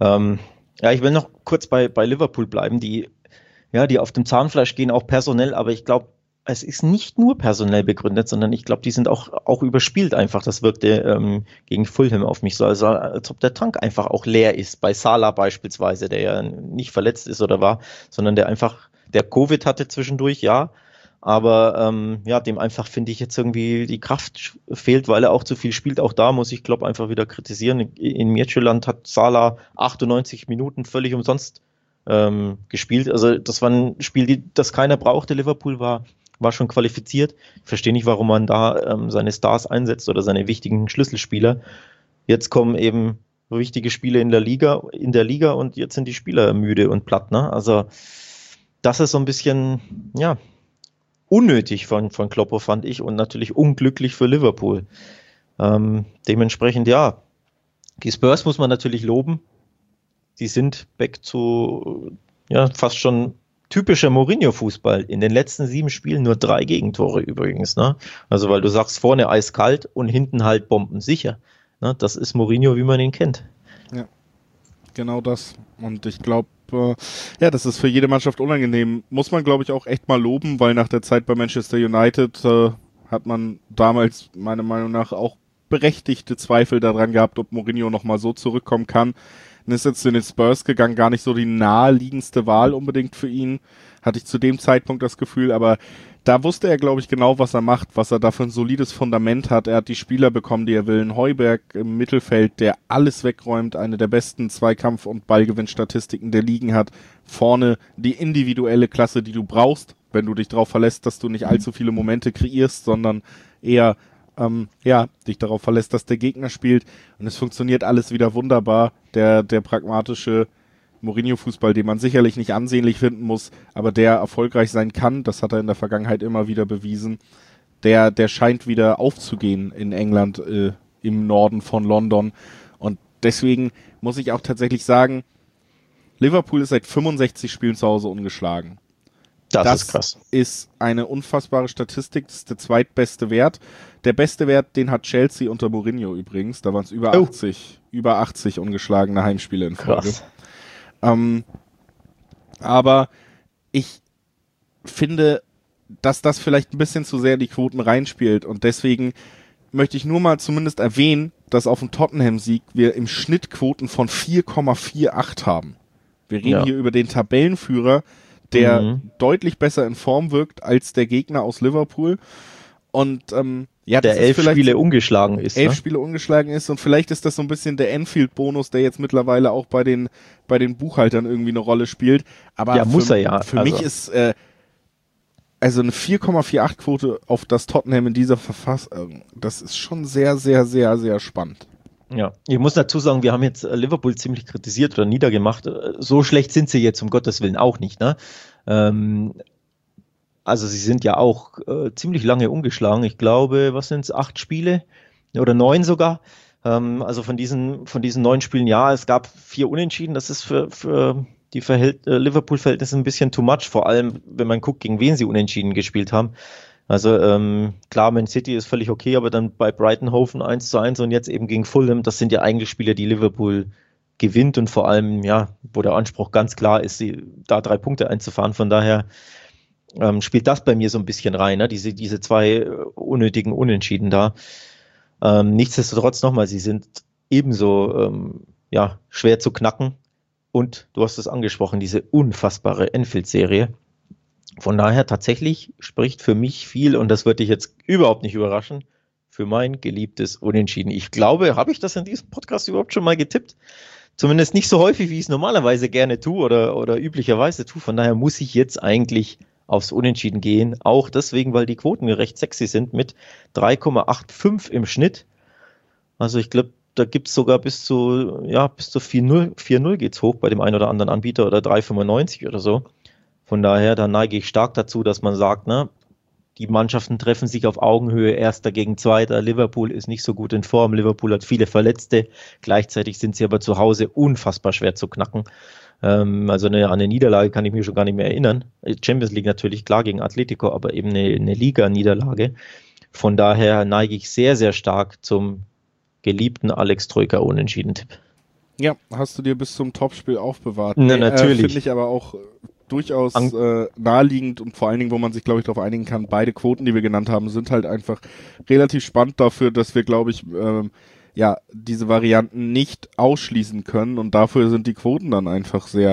Ich will noch kurz bei Liverpool bleiben, die auf dem Zahnfleisch gehen, auch personell, aber ich glaube, es ist nicht nur personell begründet, sondern ich glaube, die sind auch überspielt einfach. Das wirkte gegen Fulham auf mich so, also als ob der Tank einfach auch leer ist. Bei Salah beispielsweise, der ja nicht verletzt ist oder war, sondern der Covid hatte zwischendurch, ja, Aber ja, dem einfach finde ich jetzt irgendwie die Kraft fehlt, weil er auch zu viel spielt. Auch da muss ich Klopp einfach wieder kritisieren. In Midtjylland hat Salah 98 Minuten völlig umsonst gespielt. Also das war ein Spiel, das keiner brauchte. Liverpool war schon qualifiziert. Ich verstehe nicht, warum man da seine Stars einsetzt oder seine wichtigen Schlüsselspieler. Jetzt kommen eben wichtige Spiele in der Liga und jetzt sind die Spieler müde und platt. Ne? Also das ist so ein bisschen, ja, unnötig von Kloppo, fand ich, und natürlich unglücklich für Liverpool. Dementsprechend, ja, die Spurs muss man natürlich loben. Die sind back zu, ja, fast schon typischer Mourinho-Fußball. In den letzten 7 Spielen nur 3 Gegentore übrigens. Ne? Also, weil du sagst, vorne eiskalt und hinten halt bombensicher. Ne? Das ist Mourinho, wie man ihn kennt. Ja, genau das. Und ich glaube, ja, das ist für jede Mannschaft unangenehm. Muss man, glaube ich, auch echt mal loben, weil nach der Zeit bei Manchester United hat man damals meiner Meinung nach auch berechtigte Zweifel daran gehabt, ob Mourinho nochmal so zurückkommen kann. Dann ist jetzt in den Spurs gegangen, gar nicht so die naheliegendste Wahl unbedingt für ihn. Hatte ich zu dem Zeitpunkt das Gefühl, aber da wusste er, glaube ich, genau, was er macht, was er da für ein solides Fundament hat. Er hat die Spieler bekommen, die er will. Ein Heuberg im Mittelfeld, der alles wegräumt, eine der besten Zweikampf- und Ballgewinnstatistiken der Ligen hat. Vorne die individuelle Klasse, die du brauchst, wenn du dich darauf verlässt, dass du nicht allzu viele Momente kreierst, sondern eher dich darauf verlässt, dass der Gegner spielt. Und es funktioniert alles wieder wunderbar. Der pragmatische Mourinho-Fußball, den man sicherlich nicht ansehnlich finden muss, aber der erfolgreich sein kann, das hat er in der Vergangenheit immer wieder bewiesen, der scheint wieder aufzugehen in England, im Norden von London. Und deswegen muss ich auch tatsächlich sagen, Liverpool ist seit 65 Spielen zu Hause ungeschlagen. Das ist krass. Ist eine unfassbare Statistik, das ist der zweitbeste Wert. Der beste Wert, den hat Chelsea unter Mourinho übrigens, da waren es über 80 ungeschlagene Heimspiele in Folge. Krass. Aber ich finde, dass das vielleicht ein bisschen zu sehr in die Quoten reinspielt und deswegen möchte ich nur mal zumindest erwähnen, dass auf dem Tottenham-Sieg wir im Schnitt Quoten von 4,48 haben. Wir reden hier über den Tabellenführer, der deutlich besser in Form wirkt als der Gegner aus Liverpool und ja, der 11 Spiele ungeschlagen ist. 11 Spiele ungeschlagen ist und vielleicht ist das so ein bisschen der Enfield-Bonus, der jetzt mittlerweile auch bei den Buchhaltern irgendwie eine Rolle spielt. Aber ja, muss er ja. Für mich ist also eine 4,48-Quote auf das Tottenham in dieser Verfassung, das ist schon sehr, sehr, sehr, sehr spannend. Ja, ich muss dazu sagen, wir haben jetzt Liverpool ziemlich kritisiert oder niedergemacht. So schlecht sind sie jetzt um Gottes Willen auch nicht, ne? Also sie sind ja auch ziemlich lange ungeschlagen. Ich glaube, was sind es, 8 Spiele oder 9 sogar. Also von diesen 9 Spielen, ja, es gab 4 Unentschieden. Das ist für die Liverpool-Verhältnisse ein bisschen too much, vor allem wenn man guckt, gegen wen sie unentschieden gespielt haben. Also klar, Man City ist völlig okay, aber dann bei Brighton Hove 1:1 und jetzt eben gegen Fulham, das sind ja eigentlich Spiele, die Liverpool gewinnt und vor allem, ja, wo der Anspruch ganz klar ist, da 3 Punkte einzufahren. Von daher spielt das bei mir so ein bisschen rein, ne? Diese 2 unnötigen Unentschieden da. Nichtsdestotrotz nochmal, sie sind ebenso schwer zu knacken und du hast es angesprochen, diese unfassbare Enfield-Serie. Von daher tatsächlich spricht für mich viel, und das wird dich jetzt überhaupt nicht überraschen, für mein geliebtes Unentschieden. Ich glaube, habe ich das in diesem Podcast überhaupt schon mal getippt? Zumindest nicht so häufig, wie ich es normalerweise gerne tue oder üblicherweise tue. Von daher muss ich jetzt eigentlich aufs Unentschieden gehen. Auch deswegen, weil die Quoten recht sexy sind mit 3,85 im Schnitt. Also ich glaube, da gibt es sogar bis zu 4-0 geht's hoch bei dem einen oder anderen Anbieter oder 3,95 oder so. Von daher, da neige ich stark dazu, dass man sagt, ne, die Mannschaften treffen sich auf Augenhöhe, Erster gegen Zweiter. Liverpool ist nicht so gut in Form. Liverpool hat viele Verletzte. Gleichzeitig sind sie aber zu Hause unfassbar schwer zu knacken. Also an eine Niederlage kann ich mich schon gar nicht mehr erinnern. Champions League natürlich klar gegen Atletico, aber eben eine Liga-Niederlage. Von daher neige ich sehr, sehr stark zum geliebten Alex Troika Unentschieden-Tipp. Ja, hast du dir bis zum Topspiel aufbewahrt. Na, natürlich. Finde ich aber auch durchaus naheliegend und vor allen Dingen, wo man sich, glaube ich, darauf einigen kann, beide Quoten, die wir genannt haben, sind halt einfach relativ spannend dafür, dass wir, glaube ich, diese Varianten nicht ausschließen können und dafür sind die Quoten dann einfach sehr,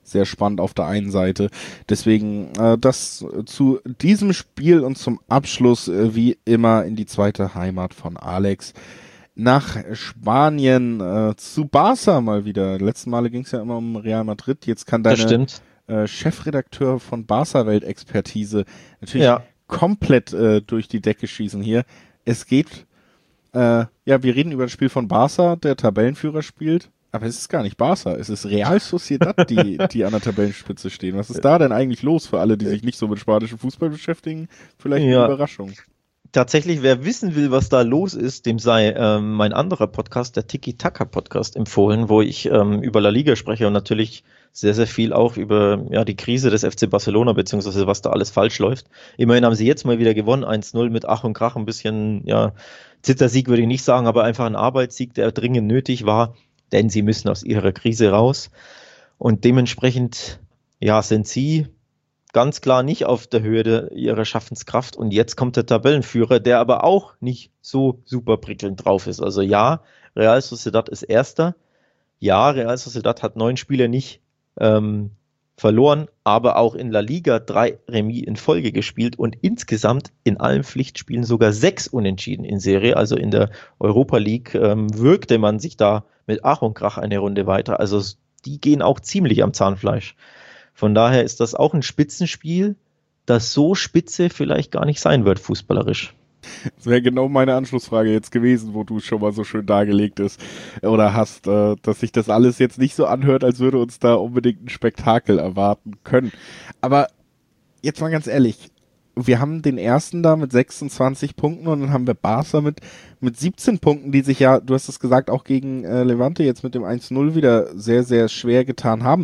sehr spannend auf der einen Seite. Deswegen das zu diesem Spiel und zum Abschluss wie immer in die zweite Heimat von Alex. Nach Spanien zu Barca mal wieder. Letzten Male ging es ja immer um Real Madrid. Jetzt kann deine Chefredakteur von Barca-Welt-Expertise natürlich komplett durch die Decke schießen hier. Es geht, wir reden über das Spiel von Barca, der Tabellenführer spielt, aber es ist gar nicht Barca, es ist Real Sociedad, die an der Tabellenspitze stehen. Was ist da denn eigentlich los für alle, die sich nicht so mit spanischem Fußball beschäftigen? Vielleicht eine Überraschung. Tatsächlich, wer wissen will, was da los ist, dem sei mein anderer Podcast, der Tiki-Taka-Podcast, empfohlen, wo ich über La Liga spreche und natürlich sehr, sehr viel auch über die Krise des FC Barcelona, beziehungsweise was da alles falsch läuft. Immerhin haben sie jetzt mal wieder gewonnen, 1-0 mit Ach und Krach, ein bisschen, Zittersieg würde ich nicht sagen, aber einfach ein Arbeitssieg, der dringend nötig war, denn sie müssen aus ihrer Krise raus. Und dementsprechend, sind sie ganz klar nicht auf der Höhe ihrer Schaffenskraft. Und jetzt kommt der Tabellenführer, der aber auch nicht so super prickelnd drauf ist. Also Real Sociedad ist Erster. Ja, Real Sociedad hat 9 Spiele nicht verloren, aber auch in La Liga 3 Remis in Folge gespielt und insgesamt in allen Pflichtspielen sogar 6 Unentschieden in Serie. Also in der Europa League wirkte man sich da mit Ach und Krach eine Runde weiter. Also die gehen auch ziemlich am Zahnfleisch. Von daher ist das auch ein Spitzenspiel, das so spitze vielleicht gar nicht sein wird, fußballerisch. Das wäre genau meine Anschlussfrage jetzt gewesen, wo du schon mal so schön dargelegt hast, dass sich das alles jetzt nicht so anhört, als würde uns da unbedingt ein Spektakel erwarten können. Aber jetzt mal ganz ehrlich, wir haben den ersten da mit 26 Punkten und dann haben wir Barca mit 17 Punkten, die sich du hast es gesagt, auch gegen Levante jetzt mit dem 1-0 wieder sehr, sehr schwer getan haben.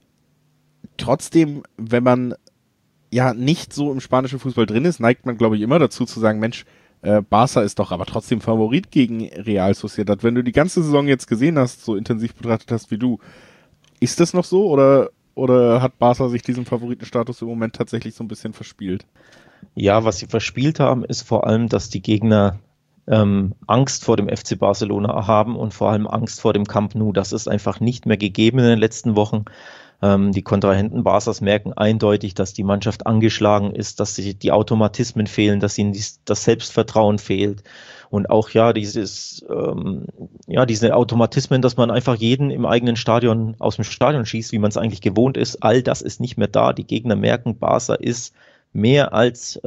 Trotzdem, wenn man nicht so im spanischen Fußball drin ist, neigt man, glaube ich, immer dazu zu sagen, Mensch, Barca ist doch aber trotzdem Favorit gegen Real Sociedad. Wenn du die ganze Saison jetzt gesehen hast, so intensiv betrachtet hast wie du, ist das noch so oder hat Barca sich diesen Favoritenstatus im Moment tatsächlich so ein bisschen verspielt? Ja, was sie verspielt haben, ist vor allem, dass die Gegner Angst vor dem FC Barcelona haben und vor allem Angst vor dem Camp Nou. Das ist einfach nicht mehr gegeben in den letzten Wochen. Die Kontrahenten Barças merken eindeutig, dass die Mannschaft angeschlagen ist, dass die Automatismen fehlen, dass ihnen das Selbstvertrauen fehlt und auch diese Automatismen, dass man einfach jeden im eigenen Stadion aus dem Stadion schießt, wie man es eigentlich gewohnt ist. All das ist nicht mehr da. Die Gegner merken, Barca ist mehr als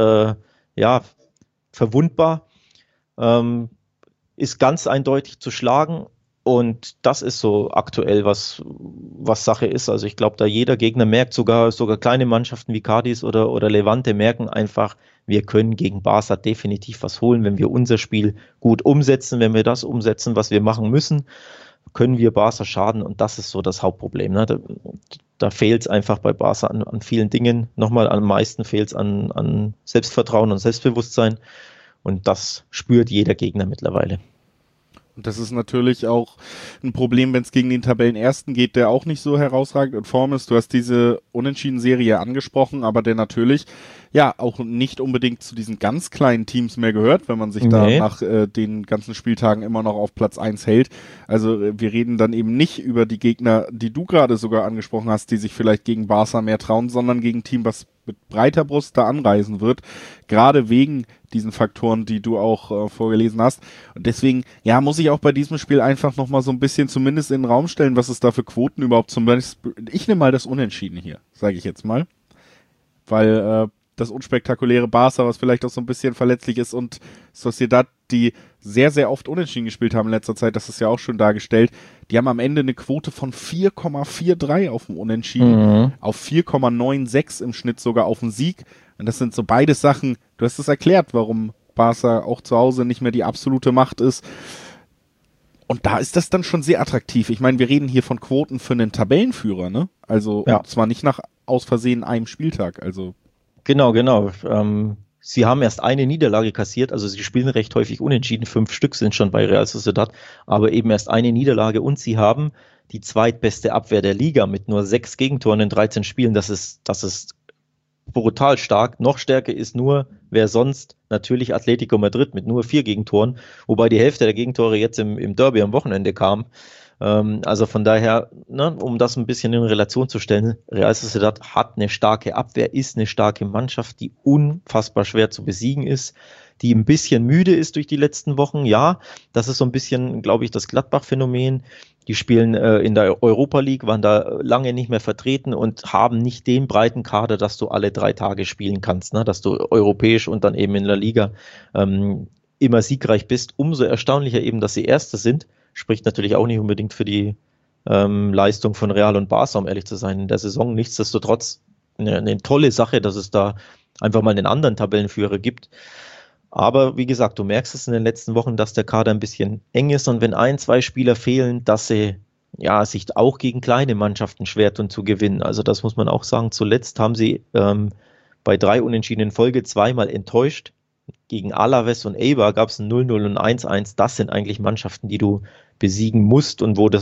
verwundbar, ist ganz eindeutig zu schlagen. Und das ist so aktuell, was Sache ist. Also ich glaube, da jeder Gegner merkt, sogar kleine Mannschaften wie Cádiz oder Levante merken einfach, wir können gegen Barca definitiv was holen. Wenn wir unser Spiel gut umsetzen, wenn wir das umsetzen, was wir machen müssen, können wir Barca schaden. Und das ist so das Hauptproblem. Ne? Da fehlt es einfach bei Barca an vielen Dingen. Nochmal, am meisten fehlt es an Selbstvertrauen und Selbstbewusstsein. Und das spürt jeder Gegner mittlerweile. Und das ist natürlich auch ein Problem, wenn es gegen den Tabellenersten geht, der auch nicht so herausragend in Form ist. Du hast diese Unentschieden-Serie angesprochen, aber der natürlich auch nicht unbedingt zu diesen ganz kleinen Teams mehr gehört, wenn man sich da nach den ganzen Spieltagen immer noch auf Platz 1 hält. Also wir reden dann eben nicht über die Gegner, die du gerade sogar angesprochen hast, die sich vielleicht gegen Barca mehr trauen, sondern gegen ein Team, was mit breiter Brust da anreisen wird, gerade wegen diesen Faktoren, die du auch vorgelesen hast. Und deswegen, muss ich auch bei diesem Spiel einfach nochmal so ein bisschen zumindest in den Raum stellen, was es da für Quoten überhaupt zum Beispiel. Ich nehme mal das Unentschieden hier, sage ich jetzt mal. Weil das unspektakuläre Barca, was vielleicht auch so ein bisschen verletzlich ist, und Sociedad, die sehr, sehr oft unentschieden gespielt haben in letzter Zeit, das ist ja auch schon dargestellt, die haben am Ende eine Quote von 4,43 auf dem Unentschieden, auf 4,96 im Schnitt sogar auf den Sieg. Und das sind so beide Sachen, du hast es erklärt, warum Barca auch zu Hause nicht mehr die absolute Macht ist. Und da ist das dann schon sehr attraktiv. Ich meine, wir reden hier von Quoten für einen Tabellenführer, ne? Also zwar nicht nach aus Versehen einem Spieltag, also Genau. Sie haben erst eine Niederlage kassiert, also sie spielen recht häufig unentschieden, 5 Stück sind schon bei Real Sociedad, aber eben erst eine Niederlage und sie haben die zweitbeste Abwehr der Liga mit nur 6 Gegentoren in 13 Spielen, das ist brutal stark. Noch stärker ist nur, wer sonst, natürlich Atletico Madrid mit nur 4 Gegentoren, wobei die Hälfte der Gegentore jetzt im Derby am Wochenende kam. Also von daher, ne, um das ein bisschen in Relation zu stellen, Real Sociedad hat eine starke Abwehr, ist eine starke Mannschaft, die unfassbar schwer zu besiegen ist, die ein bisschen müde ist durch die letzten Wochen. Ja, das ist so ein bisschen, glaube ich, das Gladbach-Phänomen. Die spielen in der Europa League, waren da lange nicht mehr vertreten und haben nicht den breiten Kader, dass du alle 3 Tage spielen kannst, ne? Dass du europäisch und dann eben in der Liga immer siegreich bist. Umso erstaunlicher eben, dass sie Erste sind. Spricht natürlich auch nicht unbedingt für die Leistung von Real und Barca, um ehrlich zu sein, in der Saison. Nichtsdestotrotz eine tolle Sache, dass es da einfach mal einen anderen Tabellenführer gibt. Aber wie gesagt, du merkst es in den letzten Wochen, dass der Kader ein bisschen eng ist und wenn 1, 2 Spieler fehlen, dass sie ja sich auch gegen kleine Mannschaften schwer tun zu gewinnen. Also das muss man auch sagen. Zuletzt haben sie bei 3 Unentschieden in Folge 2-mal enttäuscht. Gegen Alaves und Eibar gab es ein 0-0 und 1-1. Das sind eigentlich Mannschaften, die du besiegen musst und wo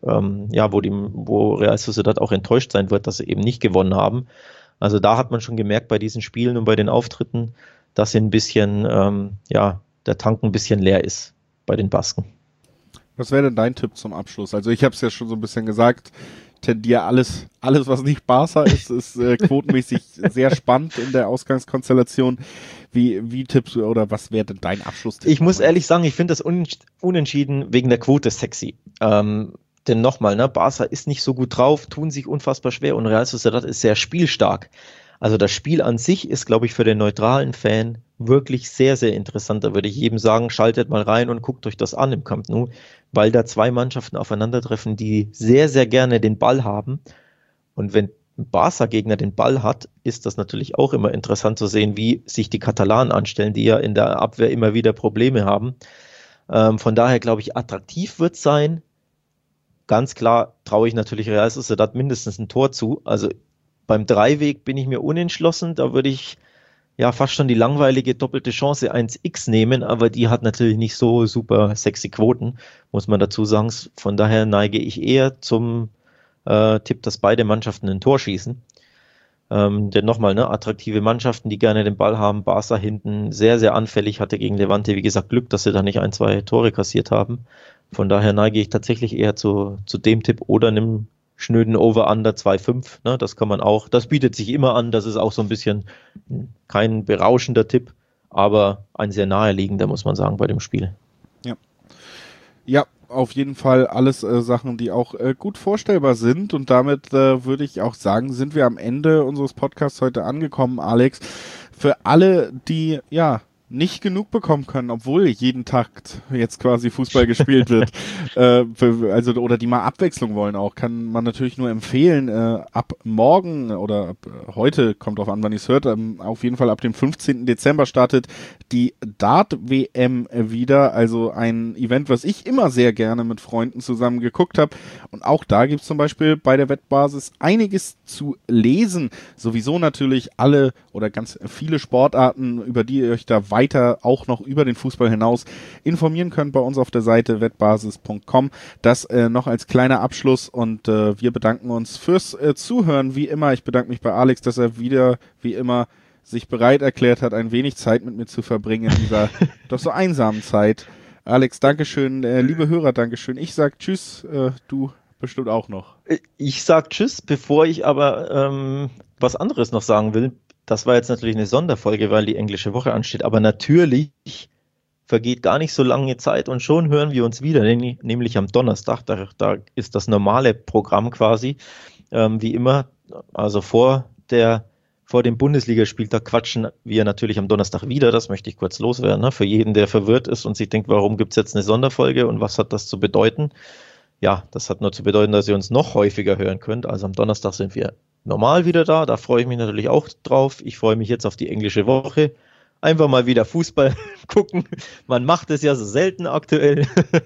wo Real Sociedad auch enttäuscht sein wird, dass sie eben nicht gewonnen haben. Also da hat man schon gemerkt bei diesen Spielen und bei den Auftritten, dass ein bisschen, der Tank ein bisschen leer ist bei den Basken. Was wäre denn dein Tipp zum Abschluss? Also ich habe es ja schon so ein bisschen gesagt, tendiere alles, was nicht Barca ist quotenmäßig sehr spannend in der Ausgangskonstellation. Wie tippst du oder was wäre denn dein Abschlusstipp? Ich muss ehrlich sagen, ich finde das Unentschieden wegen der Quote sexy. Denn nochmal, ne, Barca ist nicht so gut drauf, tun sich unfassbar schwer und Real Sociedad ist sehr spielstark. Also das Spiel an sich ist, glaube ich, für den neutralen Fan wirklich sehr, sehr interessant. Da würde ich jedem sagen, schaltet mal rein und guckt euch das an im Camp Nou, weil da 2 Mannschaften aufeinandertreffen, die sehr, sehr gerne den Ball haben. Und wenn ein Barca-Gegner den Ball hat, ist das natürlich auch immer interessant zu sehen, wie sich die Katalanen anstellen, die ja in der Abwehr immer wieder Probleme haben. Von daher glaube ich, attraktiv wird es sein. Ganz klar traue ich natürlich Real Sociedad mindestens ein Tor zu. Also beim Dreiweg bin ich mir unentschlossen. Da würde ich ja fast schon die langweilige doppelte Chance 1x nehmen, aber die hat natürlich nicht so super sexy Quoten, muss man dazu sagen. Von daher neige ich eher zum Tipp, dass beide Mannschaften ein Tor schießen. Denn nochmal, ne, attraktive Mannschaften, die gerne den Ball haben. Barca hinten sehr, sehr anfällig, hatte gegen Levante, wie gesagt, Glück, dass sie da nicht 1, 2 Tore kassiert haben. Von daher neige ich tatsächlich eher zu dem Tipp oder einem schnöden Over-Under 2,5. Ne, das kann man auch, das bietet sich immer an. Das ist auch so ein bisschen kein berauschender Tipp, aber ein sehr naheliegender, muss man sagen, bei dem Spiel. Ja, auf jeden Fall alles Sachen, die auch gut vorstellbar sind. Und damit würde ich auch sagen, sind wir am Ende unseres Podcasts heute angekommen, Alex. Für alle, die nicht genug bekommen können, obwohl jeden Tag jetzt quasi Fußball gespielt wird, oder die mal Abwechslung wollen auch, kann man natürlich nur empfehlen, ab morgen oder ab heute, kommt drauf an, wann ihr es hört, auf jeden Fall ab dem 15. Dezember startet die Dart-WM wieder, also ein Event, was ich immer sehr gerne mit Freunden zusammen geguckt habe, und auch da gibt's zum Beispiel bei der Wettbasis einiges zu lesen, sowieso natürlich alle oder ganz viele Sportarten, über die ihr euch da weiter auch noch über den Fußball hinaus informieren könnt bei uns auf der Seite wettbasis.com. Das noch als kleiner Abschluss und wir bedanken uns fürs Zuhören, wie immer. Ich bedanke mich bei Alex, dass er wieder, wie immer, sich bereit erklärt hat, ein wenig Zeit mit mir zu verbringen in dieser doch so einsamen Zeit. Alex, Dankeschön, liebe Hörer, Dankeschön. Ich sag Tschüss, du bestimmt auch noch. Ich sag Tschüss, bevor ich aber was anderes noch sagen will. Das war jetzt natürlich eine Sonderfolge, weil die englische Woche ansteht, aber natürlich vergeht gar nicht so lange Zeit und schon hören wir uns wieder, nämlich am Donnerstag. Da ist das normale Programm quasi, wie immer, also vor dem Bundesligaspieltag quatschen wir natürlich am Donnerstag wieder, das möchte ich kurz loswerden, ne? Für jeden, der verwirrt ist und sich denkt, warum gibt es jetzt eine Sonderfolge und was hat das zu bedeuten? Ja, das hat nur zu bedeuten, dass ihr uns noch häufiger hören könnt. Also am Donnerstag sind wir normal wieder da freue ich mich natürlich auch drauf. Ich freue mich jetzt auf die englische Woche. Einfach mal wieder Fußball gucken. Man macht es ja so selten aktuell.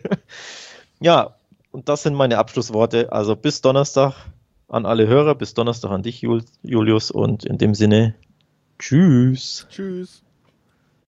Ja, und das sind meine Abschlussworte. Also bis Donnerstag an alle Hörer, bis Donnerstag an dich, Julius. Und in dem Sinne, tschüss. Tschüss.